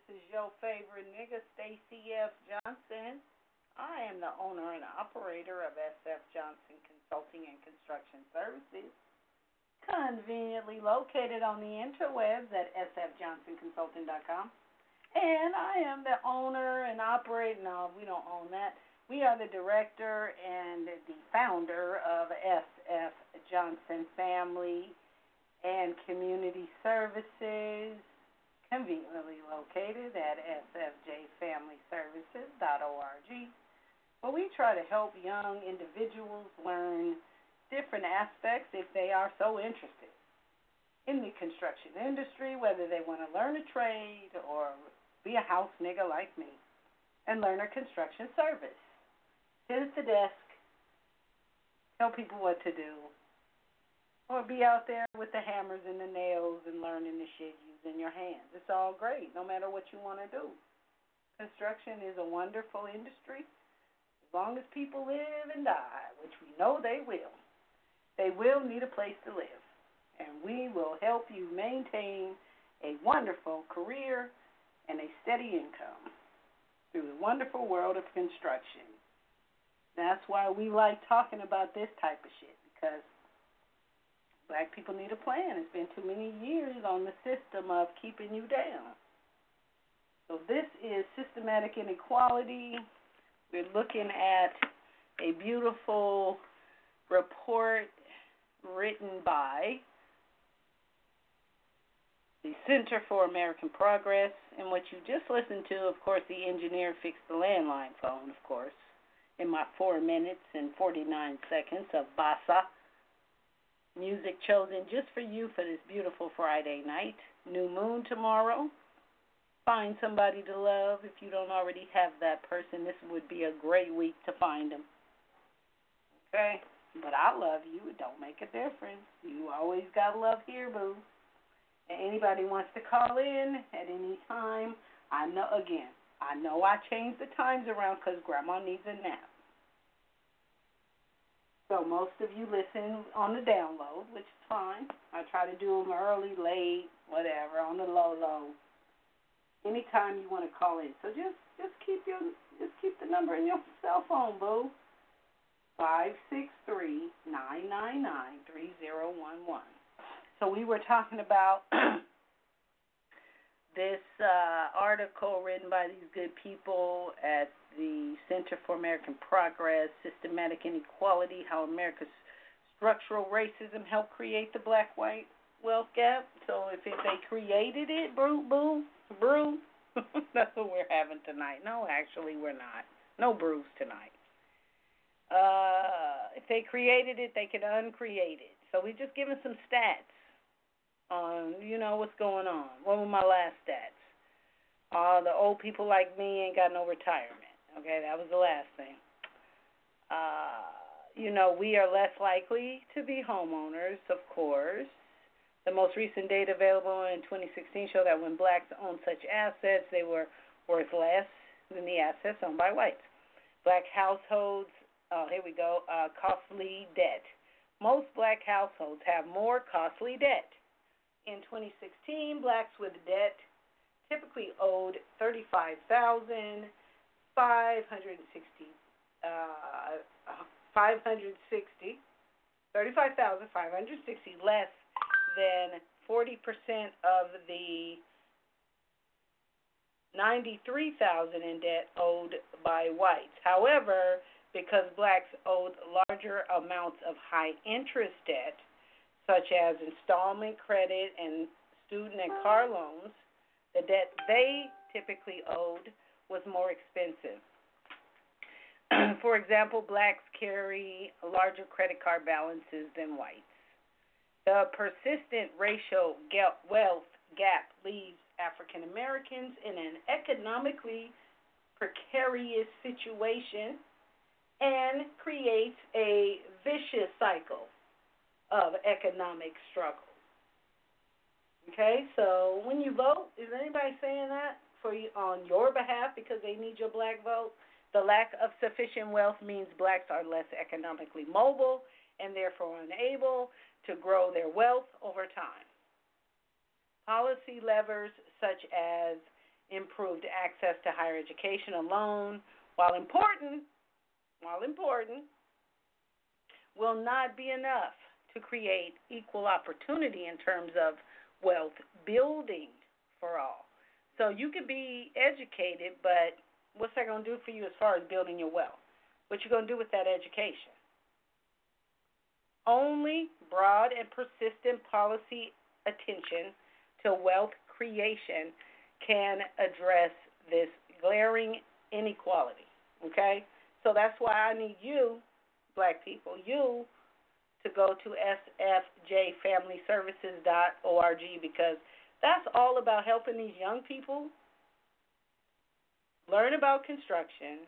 is your favorite nigga, Stacey F. Johnson. I am the owner and operator of S F Johnson Consulting and Construction Services, conveniently located on the interwebs at s f johnson consulting dot com. And I am the owner and operator, no, we don't own that. We are the director and the founder of S F Johnson Family and Community Services, conveniently located at s f j family services dot org, where we try to help young individuals learn different aspects if they are so interested in the construction industry, whether they want to learn a trade or be a house nigga like me and learn a construction service. Sit at the desk, tell people what to do, or be out there with the hammers and the nails and learning the shit using your hands. It's all great, no matter what you want to do. Construction is a wonderful industry. As long as people live and die, which we know they will, they will need a place to live. And we will help you maintain a wonderful career and a steady income through the wonderful world of construction. That's why we like talking about this type of shit, because black people need a plan. It's been too many years on the system of keeping you down. So this is systematic inequality. We're looking at a beautiful report written by the Center for American Progress. And what you just listened to, of course, the engineer fixed the landline phone, of course, in my four minutes and forty-nine seconds of Bassa. Music chosen just for you for this beautiful Friday night. New moon tomorrow. Find somebody to love. If you don't already have that person, this would be a great week to find them. Okay? But I love you. It don't make a difference. You always got love here, boo. And anybody wants to call in at any time, I know, again, I know I changed the times around because Grandma needs a nap. So most of you listen on the download, which is fine. I try to do them early, late, whatever, on the low, low. Anytime you want to call in. So just just keep your just keep the number in your cell phone, boo. Five six three nine nine nine three zero one one. So we were talking about this uh, article written by these good people at the Center for American Progress, Systematic Inequality, how America's structural racism helped create the black-white wealth gap. So if, if they created it, boo, boo, brew, that's what we're having tonight. No, actually, we're not. No brews tonight. Uh, if they created it, they can uncreate it. So we're just giving some stats on, you know, what's going on. What were my last stats? Uh, the old people like me ain't got no retirement. Okay, that was the last thing. Uh, you know, we are less likely to be homeowners, of course. The most recent data available in twenty sixteen show that when blacks owned such assets, they were worth less than the assets owned by whites. Black households, oh, here we go, uh, costly debt. Most black households have more costly debt. In twenty sixteen, blacks with debt typically owed thirty-five thousand five hundred sixty, uh, five hundred sixty, thirty-five thousand five hundred sixty less than forty percent of the ninety-three thousand in debt owed by whites. However, because blacks owed larger amounts of high interest debt, such as installment credit and student and car loans, the debt they typically owed was more expensive. For example, blacks carry larger credit card balances than whites. The persistent racial wealth gap leaves African Americans in an economically precarious situation and creates a vicious cycle of economic struggle. Okay, so when you vote, is anybody saying that for you on your behalf because they need your black vote? The lack of sufficient wealth means blacks are less economically mobile and therefore unable to grow their wealth over time. Policy levers such as improved access to higher education alone, while important, while important, will not be enough to create equal opportunity in terms of wealth building for all. So you can be educated, but what's that going to do for you as far as building your wealth? What you going to do with that education? Only broad and persistent policy attention to wealth creation can address this glaring inequality, okay? So that's why I need you, black people, you, to go to s f j family services dot org, because that's all about helping these young people learn about construction,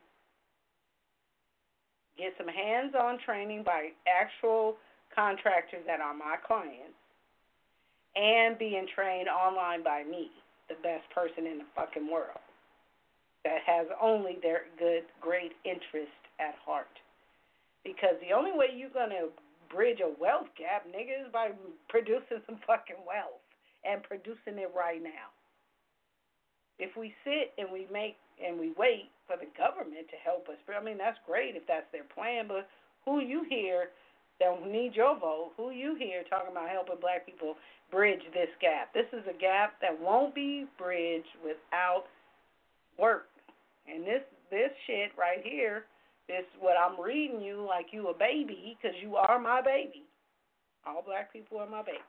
get some hands-on training by actual contractors that are my clients, and being trained online by me, the best person in the fucking world, that has only their good, great interest at heart. Because the only way you're going to bridge a wealth gap, nigga, is by producing some fucking wealth and producing it right now. If we sit and we make and we wait for the government to help us, I mean, that's great if that's their plan, but who you hear that need your vote, who you hear talking about helping black people bridge this gap? This is a gap that won't be bridged without work. And this this shit right here, this what I'm reading you like you a baby, because you are my baby. All black people are my baby.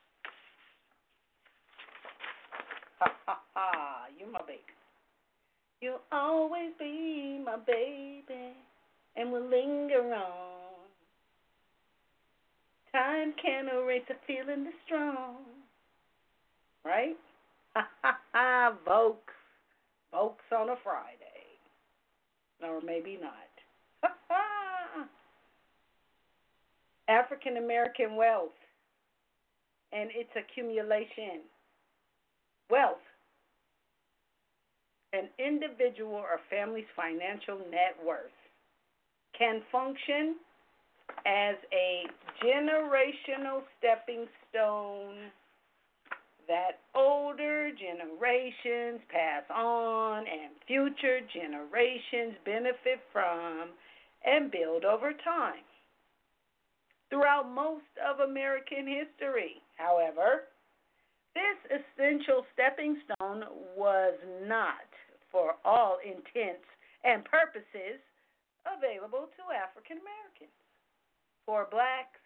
Ha ha ha, you're my baby. You'll always be my baby, and we'll linger on. Time can't erase the feeling that's strong. Right? Ha ha ha, Vokes. Vokes on a Friday. Or maybe not. Ha ha! African American wealth and its accumulation. Wealth. An individual or family's financial net worth can function as a generational stepping stone that older generations pass on and future generations benefit from and build over time. Throughout most of American history, however, this essential stepping stone was not, for all intents and purposes, available to African Americans. For blacks,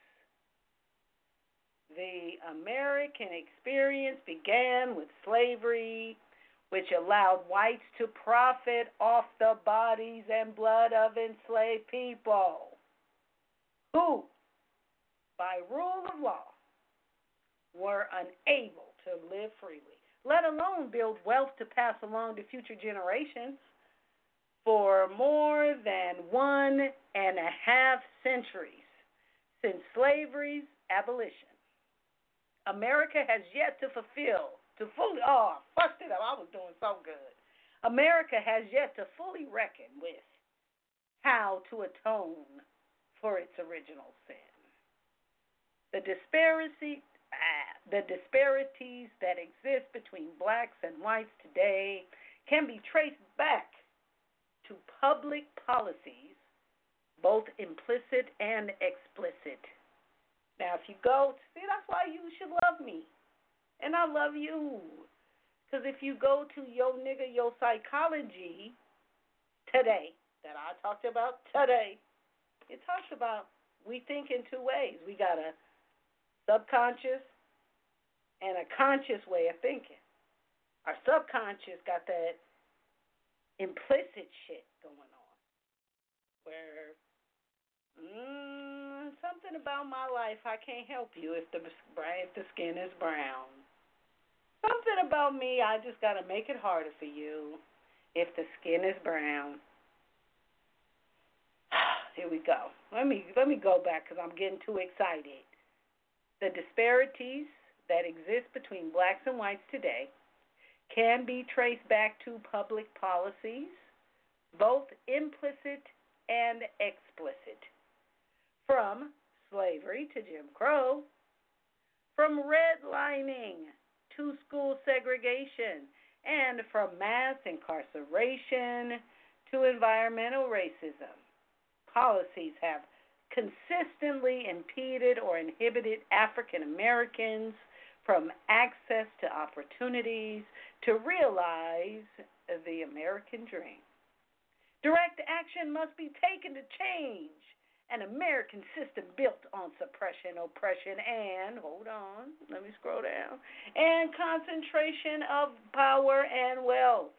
the American experience began with slavery, which allowed whites to profit off the bodies and blood of enslaved people, who, by rule of law, were unable to live freely, let alone build wealth to pass along to future generations. For more than one and a half centuries since slavery's abolition, America has yet to fulfill, to fully, oh, I fucked it up, I was doing so good. America has yet to fully reckon with how to atone for its original sin. The disparity, ah, the disparities that exist between blacks and whites today can be traced back to public policies, both implicit and explicit. Now, if you go, see, that's why you should love me. And I love you. Because if you go to Yo Nigga, Yo Psychology today, that I talked about today, it talks about we think in two ways. We got a subconscious and a conscious way of thinking. Our subconscious got that implicit shit going on, where mm, something about my life I can't help you if the if the skin is brown. Something about me I just gotta make it harder for you if the skin is brown. Here we go. Let me let me go back because I'm getting too excited. The disparities that exist between blacks and whites today can be traced back to public policies, both implicit and explicit, from slavery to Jim Crow, from redlining to school segregation And from mass incarceration to environmental racism, policies have consistently impeded or inhibited African Americans from access to opportunities to realize the American dream. Direct action must be taken to change an American system built on suppression, oppression, and, hold on, let me scroll down, and concentration of power and wealth.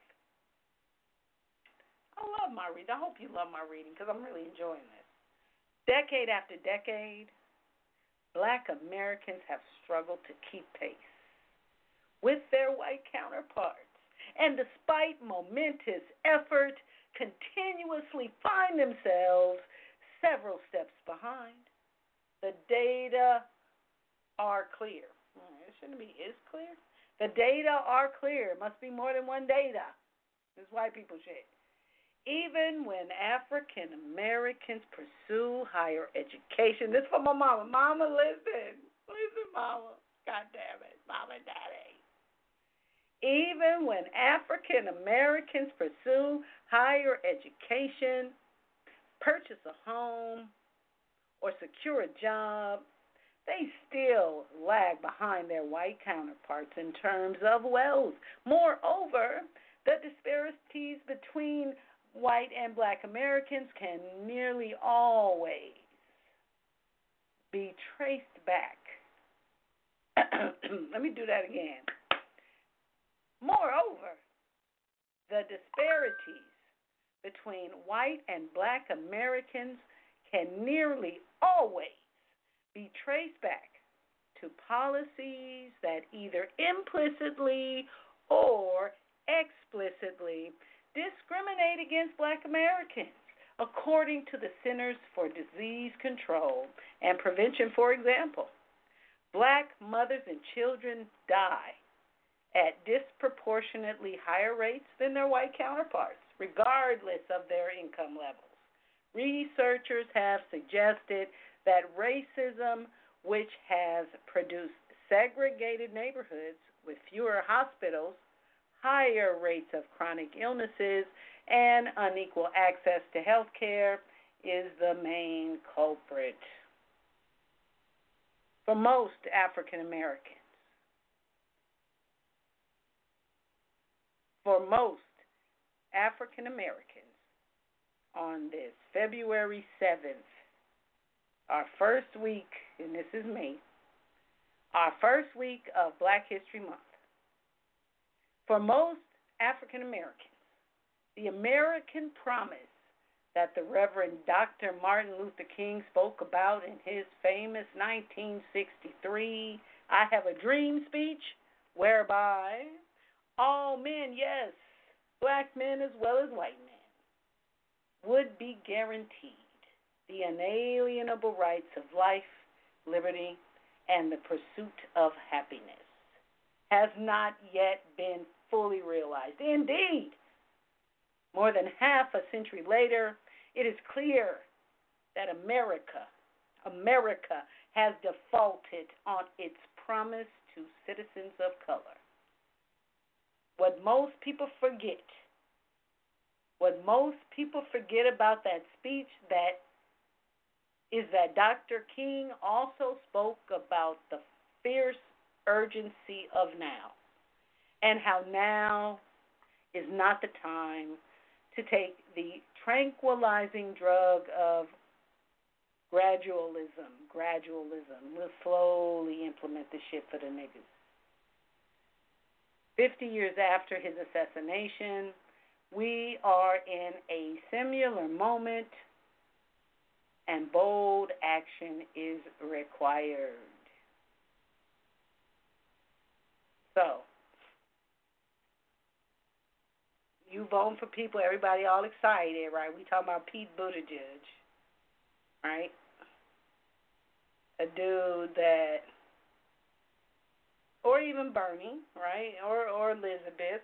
I love my reading. I hope you love my reading because I'm really enjoying this. Decade after decade, Black Americans have struggled to keep pace with their white counterparts, and despite momentous effort, continuously find themselves several steps behind. The data are clear. It shouldn't be is clear. The data are clear. It must be more than one data. This is white people shit. Even when African Americans pursue higher education, this is for my mama. Mama, listen. Listen, mama. God damn it. Mama and daddy. Even when African Americans pursue higher education, purchase a home, or secure a job, they still lag behind their white counterparts in terms of wealth. Moreover, the disparities between white and Black Americans can nearly always be traced back. Let me do that again. Moreover, the disparities between white and Black Americans can nearly always be traced back to policies that either implicitly or explicitly discriminate against Black Americans. According to the Centers for Disease Control and Prevention, for example, Black mothers and children die at disproportionately higher rates than their white counterparts, regardless of their income levels. Researchers have suggested that racism, which has produced segregated neighborhoods with fewer hospitals, higher rates of chronic illnesses, and unequal access to health care, is the main culprit. For most African Americans, for most African Americans, on this February seventh, our first week, and this is me, our first week of Black History Month. For most African Americans, the American promise that the Reverend Doctor Martin Luther King spoke about in his famous nineteen sixty-three I Have a Dream speech, whereby all men, yes, Black men as well as white men, would be guaranteed the inalienable rights of life, liberty, and the pursuit of happiness, has not yet been fully realized. Indeed, more than half a century later, it is clear that America, America has defaulted on its promise to citizens of color. What most people forget, what most people forget about that speech that is that Doctor King also spoke about the fierce urgency of now, and how now is not the time to take the tranquilizing drug of gradualism. Gradualism. We'll slowly implement this shit for the niggas. Fifty years after his assassination, we are in a similar moment, and bold action is required. So, you voting for people, everybody all excited, right? We talking about Pete Buttigieg, right? A dude that, or even Bernie, right? Or or Elizabeth.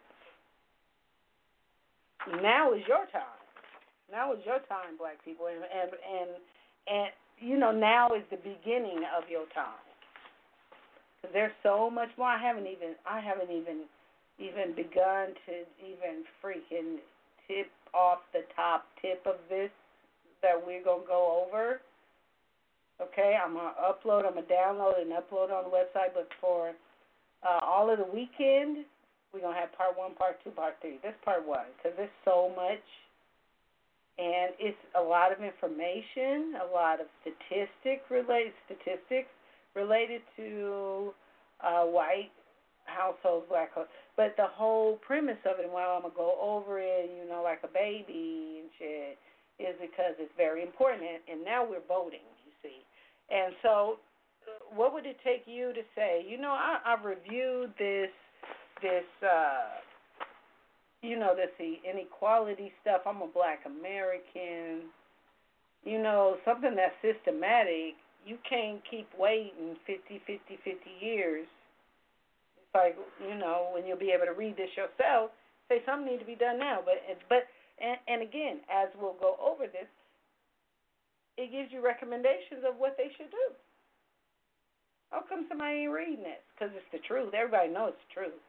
Now is your time. Now is your time, Black people, and and and, and you know, now is the beginning of your time. Because there's so much more. I haven't even I haven't even even begun to even freaking tip off the top tip of this that we're going to go over. Okay, I'm going to upload, I'm going to download and upload on the website, but for uh, all of the weekend, we're going to have part one, part two, part three. This part one, because there's so much, and it's a lot of information, a lot of statistic related, statistics related to uh, white households, black households. But the whole premise of it, and why I'm going to go over it, you know, like a baby and shit, is because it's very important. And, and now we're voting, you see. And so what would it take you to say, you know, I, I've reviewed this, this, uh, you know, this the inequality stuff. I'm a black American. You know, something that's systematic. You can't keep waiting fifty, fifty, fifty years. It's like, you know, when you'll be able to read this yourself, say something needs to be done now. But, but and, and again, as we'll go over this, it gives you recommendations of what they should do. How come somebody ain't reading this? Because it's the truth. Everybody knows it's the truth.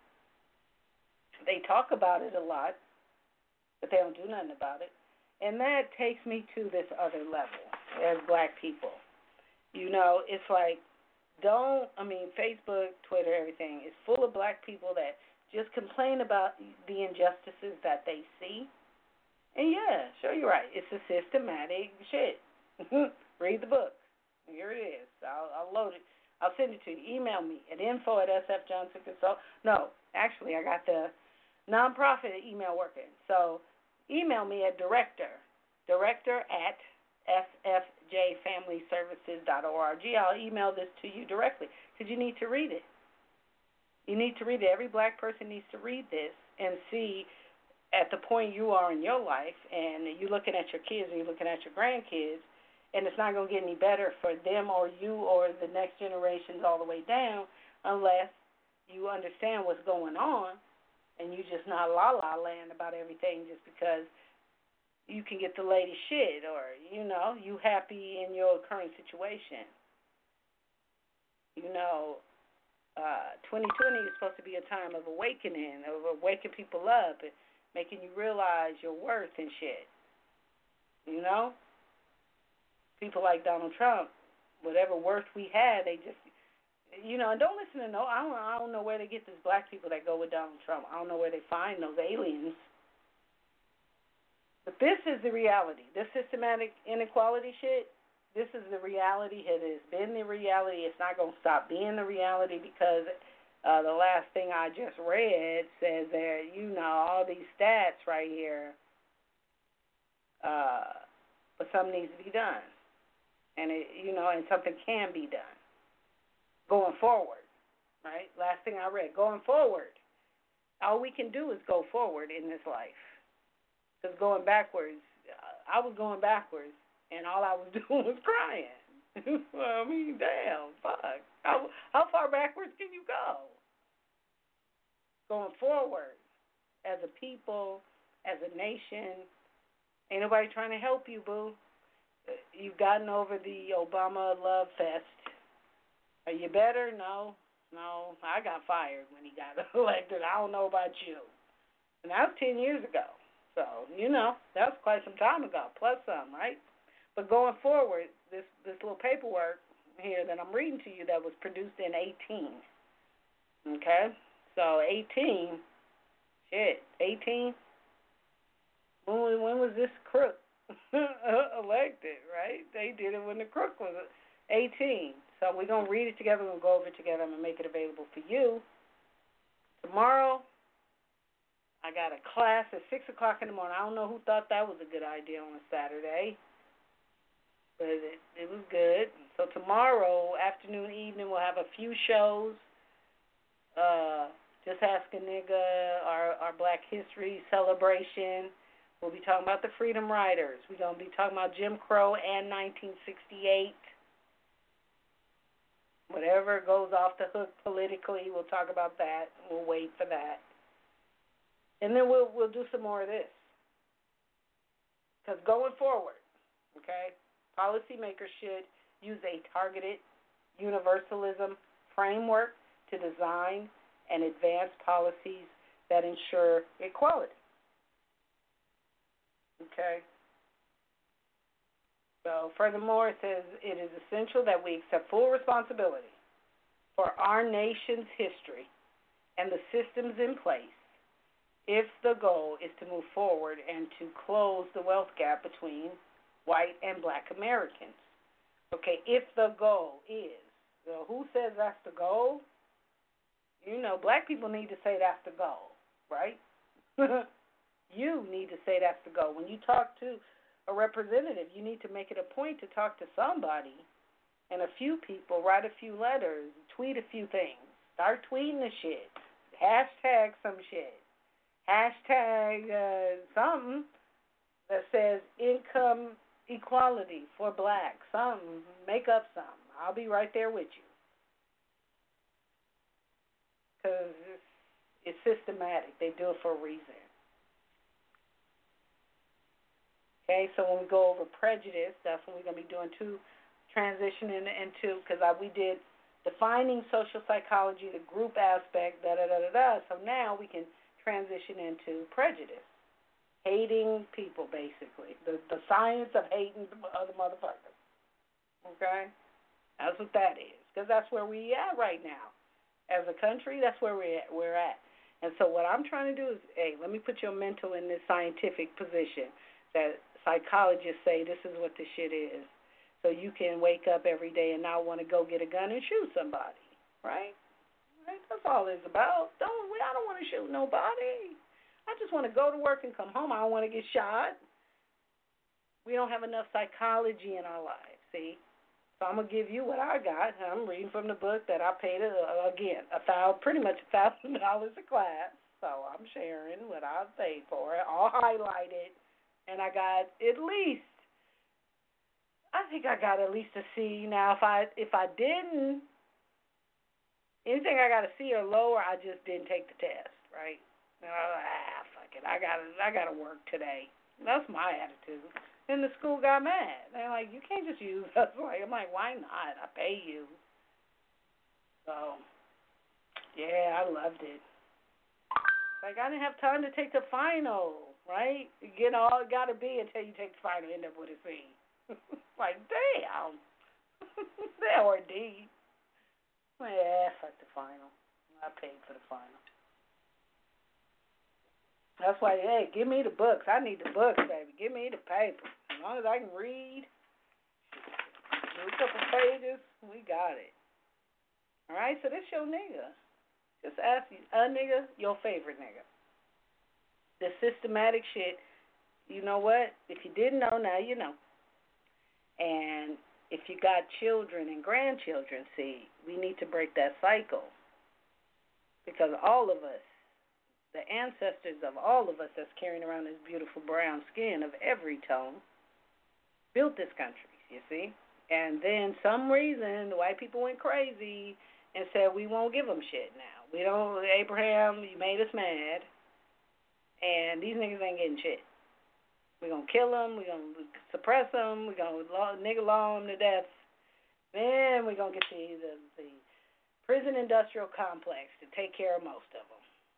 They talk about it a lot, but they don't do nothing about it. And that takes me to this other level as black people. You know, it's like, don't, I mean, Facebook, Twitter, everything is full of black people that just complain about the injustices that they see. And yeah, sure, you're right. It's a systematic shit. Read the book. Here it is. I'll, I'll load it. I'll send it to you. Email me at info at sfjohnsonsconsult. No, actually, I got the nonprofit email working. So email me at director, director at s f j family services dot org. I'll email this to you directly because you need to read it. You need to read it. Every black person needs to read this and see at the point you are in your life, and you're looking at your kids and you're looking at your grandkids, and it's not going to get any better for them or you or the next generations all the way down unless you understand what's going on and you just not la-la land about everything just because you can get the latest shit or, you know, you happy in your current situation. You know, uh, twenty twenty is supposed to be a time of awakening, of waking people up and making you realize your worth and shit. You know? People like Donald Trump, whatever worth we had, they just, you know, and don't listen to no, I don't, I don't know where they get these black people that go with Donald Trump. I don't know where they find those aliens. But this is the reality. This systematic inequality shit, this is the reality. It has been the reality. It's not going to stop being the reality because uh, the last thing I just read says that, you know, all these stats right here, uh, but something needs to be done. And, it, you know, and something can be done going forward, right? Last thing I read, going forward. All we can do is go forward in this life. Because going backwards, I was going backwards, and all I was doing was crying. I mean, damn, fuck. How, how far backwards can you go? Going forward, as a people, as a nation, ain't nobody trying to help you, boo. You've gotten over the Obama love fest. Are you better? No. No. I got fired when he got elected. I don't know about you. And that was ten years ago. So, you know, that was quite some time ago, plus some, right? But going forward, this, this little paperwork here that I'm reading to you that was produced in eighteen. Okay? So, eighteen, shit, eighteen? When, when was this crook elected, right? They did it when the crook was eighteen. So we're going to read it together. We'll go over it together. I'm going to make it available for you. Tomorrow, I got a class at six o'clock in the morning. I don't know who thought that was a good idea on a Saturday, but it, it was good. So tomorrow, afternoon, evening, we'll have a few shows. Uh, Just Ask a Nigga, our, our Black History celebration. We'll be talking about the Freedom Riders. We're going to be talking about Jim Crow and nineteen sixty-eight. Whatever goes off the hook politically, we'll talk about that. We'll wait for that. And then we'll we'll do some more of this. Because going forward, okay, policymakers should use a targeted universalism framework to design and advance policies that ensure equality. Okay? So, furthermore, it says it is essential that we accept full responsibility for our nation's history and the systems in place if the goal is to move forward and to close the wealth gap between white and black Americans. Okay, if the goal is, so who says that's the goal? You know, black people need to say that's the goal, right? You need to say that's the goal. When you talk to a representative, you need to make it a point to talk to somebody and a few people, write a few letters, tweet a few things, start tweeting the shit, hashtag some shit, hashtag uh, something that says income equality for blacks, something, make up something. I'll be right there with you. Because it's, it's systematic. They do it for a reason. Okay, so when we go over prejudice, that's when we're going to be doing two, transitioning into, because we did defining social psychology, the group aspect, da-da-da-da-da. So now we can transition into prejudice. Hating people, basically. The, the science of hating other motherfuckers. Okay? That's what that is. Because that's where we at right now. As a country, that's where we're at. We're at. And so what I'm trying to do is, hey, let me put your mental in this scientific position that psychologists say this is what this shit is. So you can wake up every day and not want to go get a gun and shoot somebody. Right? Right? That's all it's about. Don't I don't want to shoot nobody. I just want to go to work and come home. I don't want to get shot. We don't have enough psychology in our lives, see? So I'm going to give you what I got. I'm reading from the book that I paid, uh, again, a thousand, pretty much a thousand dollars a class. So I'm sharing what I paid for it, all highlighted. And I got at least, I think I got at least a C. Now, if I if I didn't, anything I got a C or lower, I just didn't take the test, right? And I was like, ah, fuck it. I gotta, I gotta work today. That's my attitude. And the school got mad. They're like, you can't just use us. Like, I'm like, why not? I pay you. So, yeah, I loved it. Like, I didn't have time to take the final, right? You get all it gotta be until you take the final, end up with a C. Like, damn. That or a D. Yeah, fuck the final. I paid for the final. That's why, hey, give me the books. I need the books, baby. Give me the paper. As long as I can read, a couple pages, we got it. All right, so this your nigga. Just ask you, a nigga, your favorite nigga. The systematic shit, you know what? If you didn't know, now you know. And if you got children and grandchildren, see, we need to break that cycle. Because all of us, the ancestors of all of us that's carrying around this beautiful brown skin of every tone, built this country, you see? And then some reason the white people went crazy and said we won't give them shit now. We don't, Abraham, you made us mad, and these niggas ain't getting shit. We're going to kill them, we're going to suppress them, we're going to nigga law them to death. Then we're going to get the, the, the prison industrial complex to take care of most of them.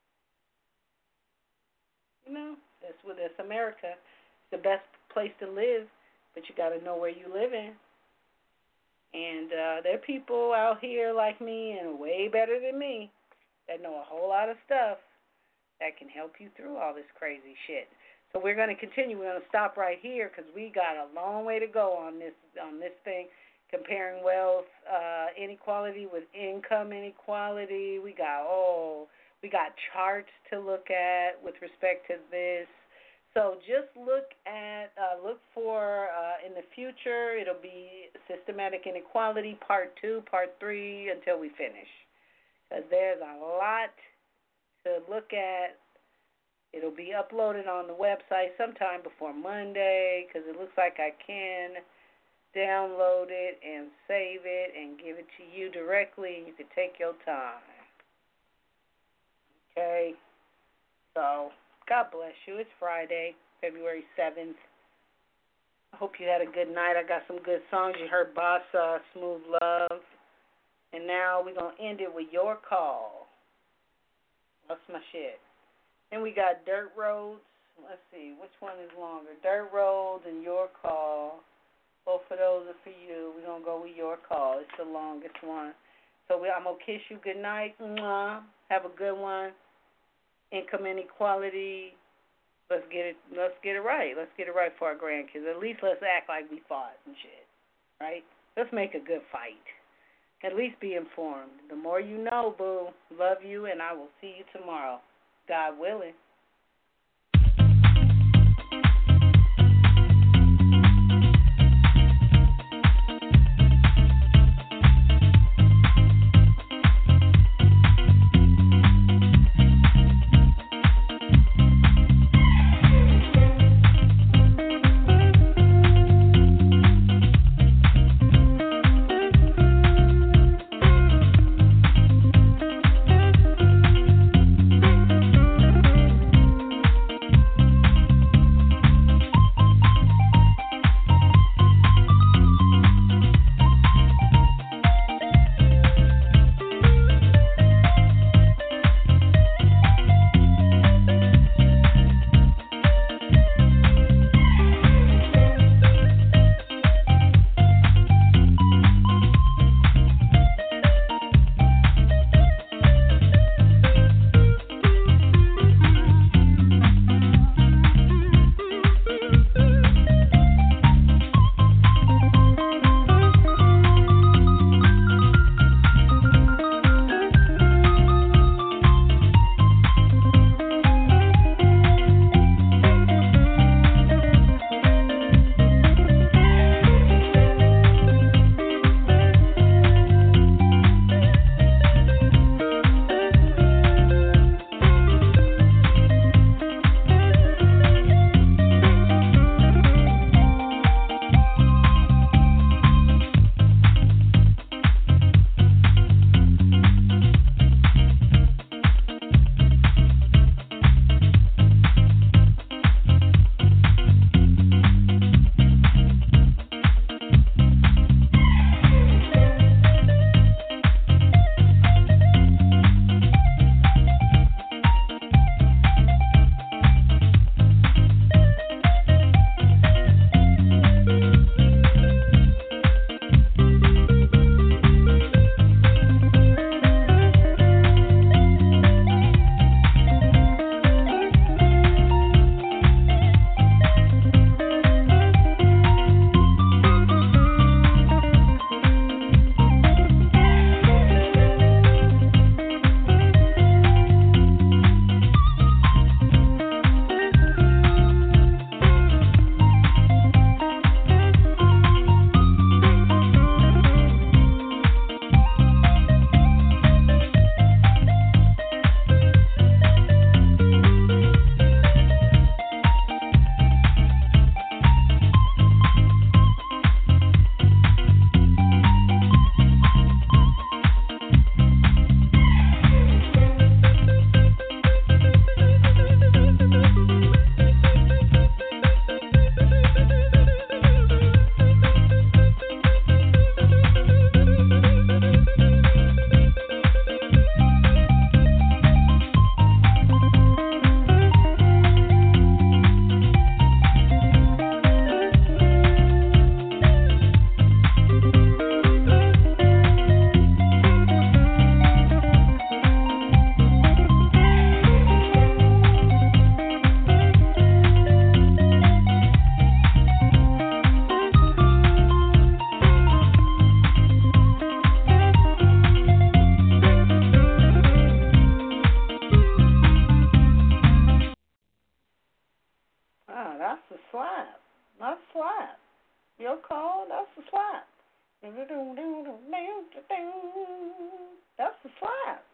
You know, that's what it's America. It's the best place to live, but you got to know where you live in. And uh, there are people out here like me and way better than me that know a whole lot of stuff that can help you through all this crazy shit. So we're going to continue. We're going to stop right here because we got a long way to go on this on this thing, comparing wealth uh, inequality with income inequality. We got oh. We got charts to look at with respect to this. So just look at, uh, look for uh, in the future, it'll be systematic inequality, part two, part three, until we finish. Because there's a lot to look at. It'll be uploaded on the website sometime before Monday, because it looks like I can download it and save it and give it to you directly. You can take your time. Okay, so God bless you. It's Friday, February seventh. I hope you had a good night. I got some good songs. You heard Bossa, Smooth Love. And now we're going to end it with your call. What's my shit? And we got Dirt Roads. Let's see, which one is longer? Dirt Roads and Your Call. Both of those are for you. We're going to go with Your Call. It's the longest one. So we, I'm going to kiss you goodnight. Mwah. Have a good one. Income inequality. Let's get it let's get it right. Let's get it right for our grandkids. At least let's act like we fought and shit. Right? Let's make a good fight. At least be informed. The more you know, boo. Love you, and I will see you tomorrow. God willing. Your call, that's the slap. That's the slap.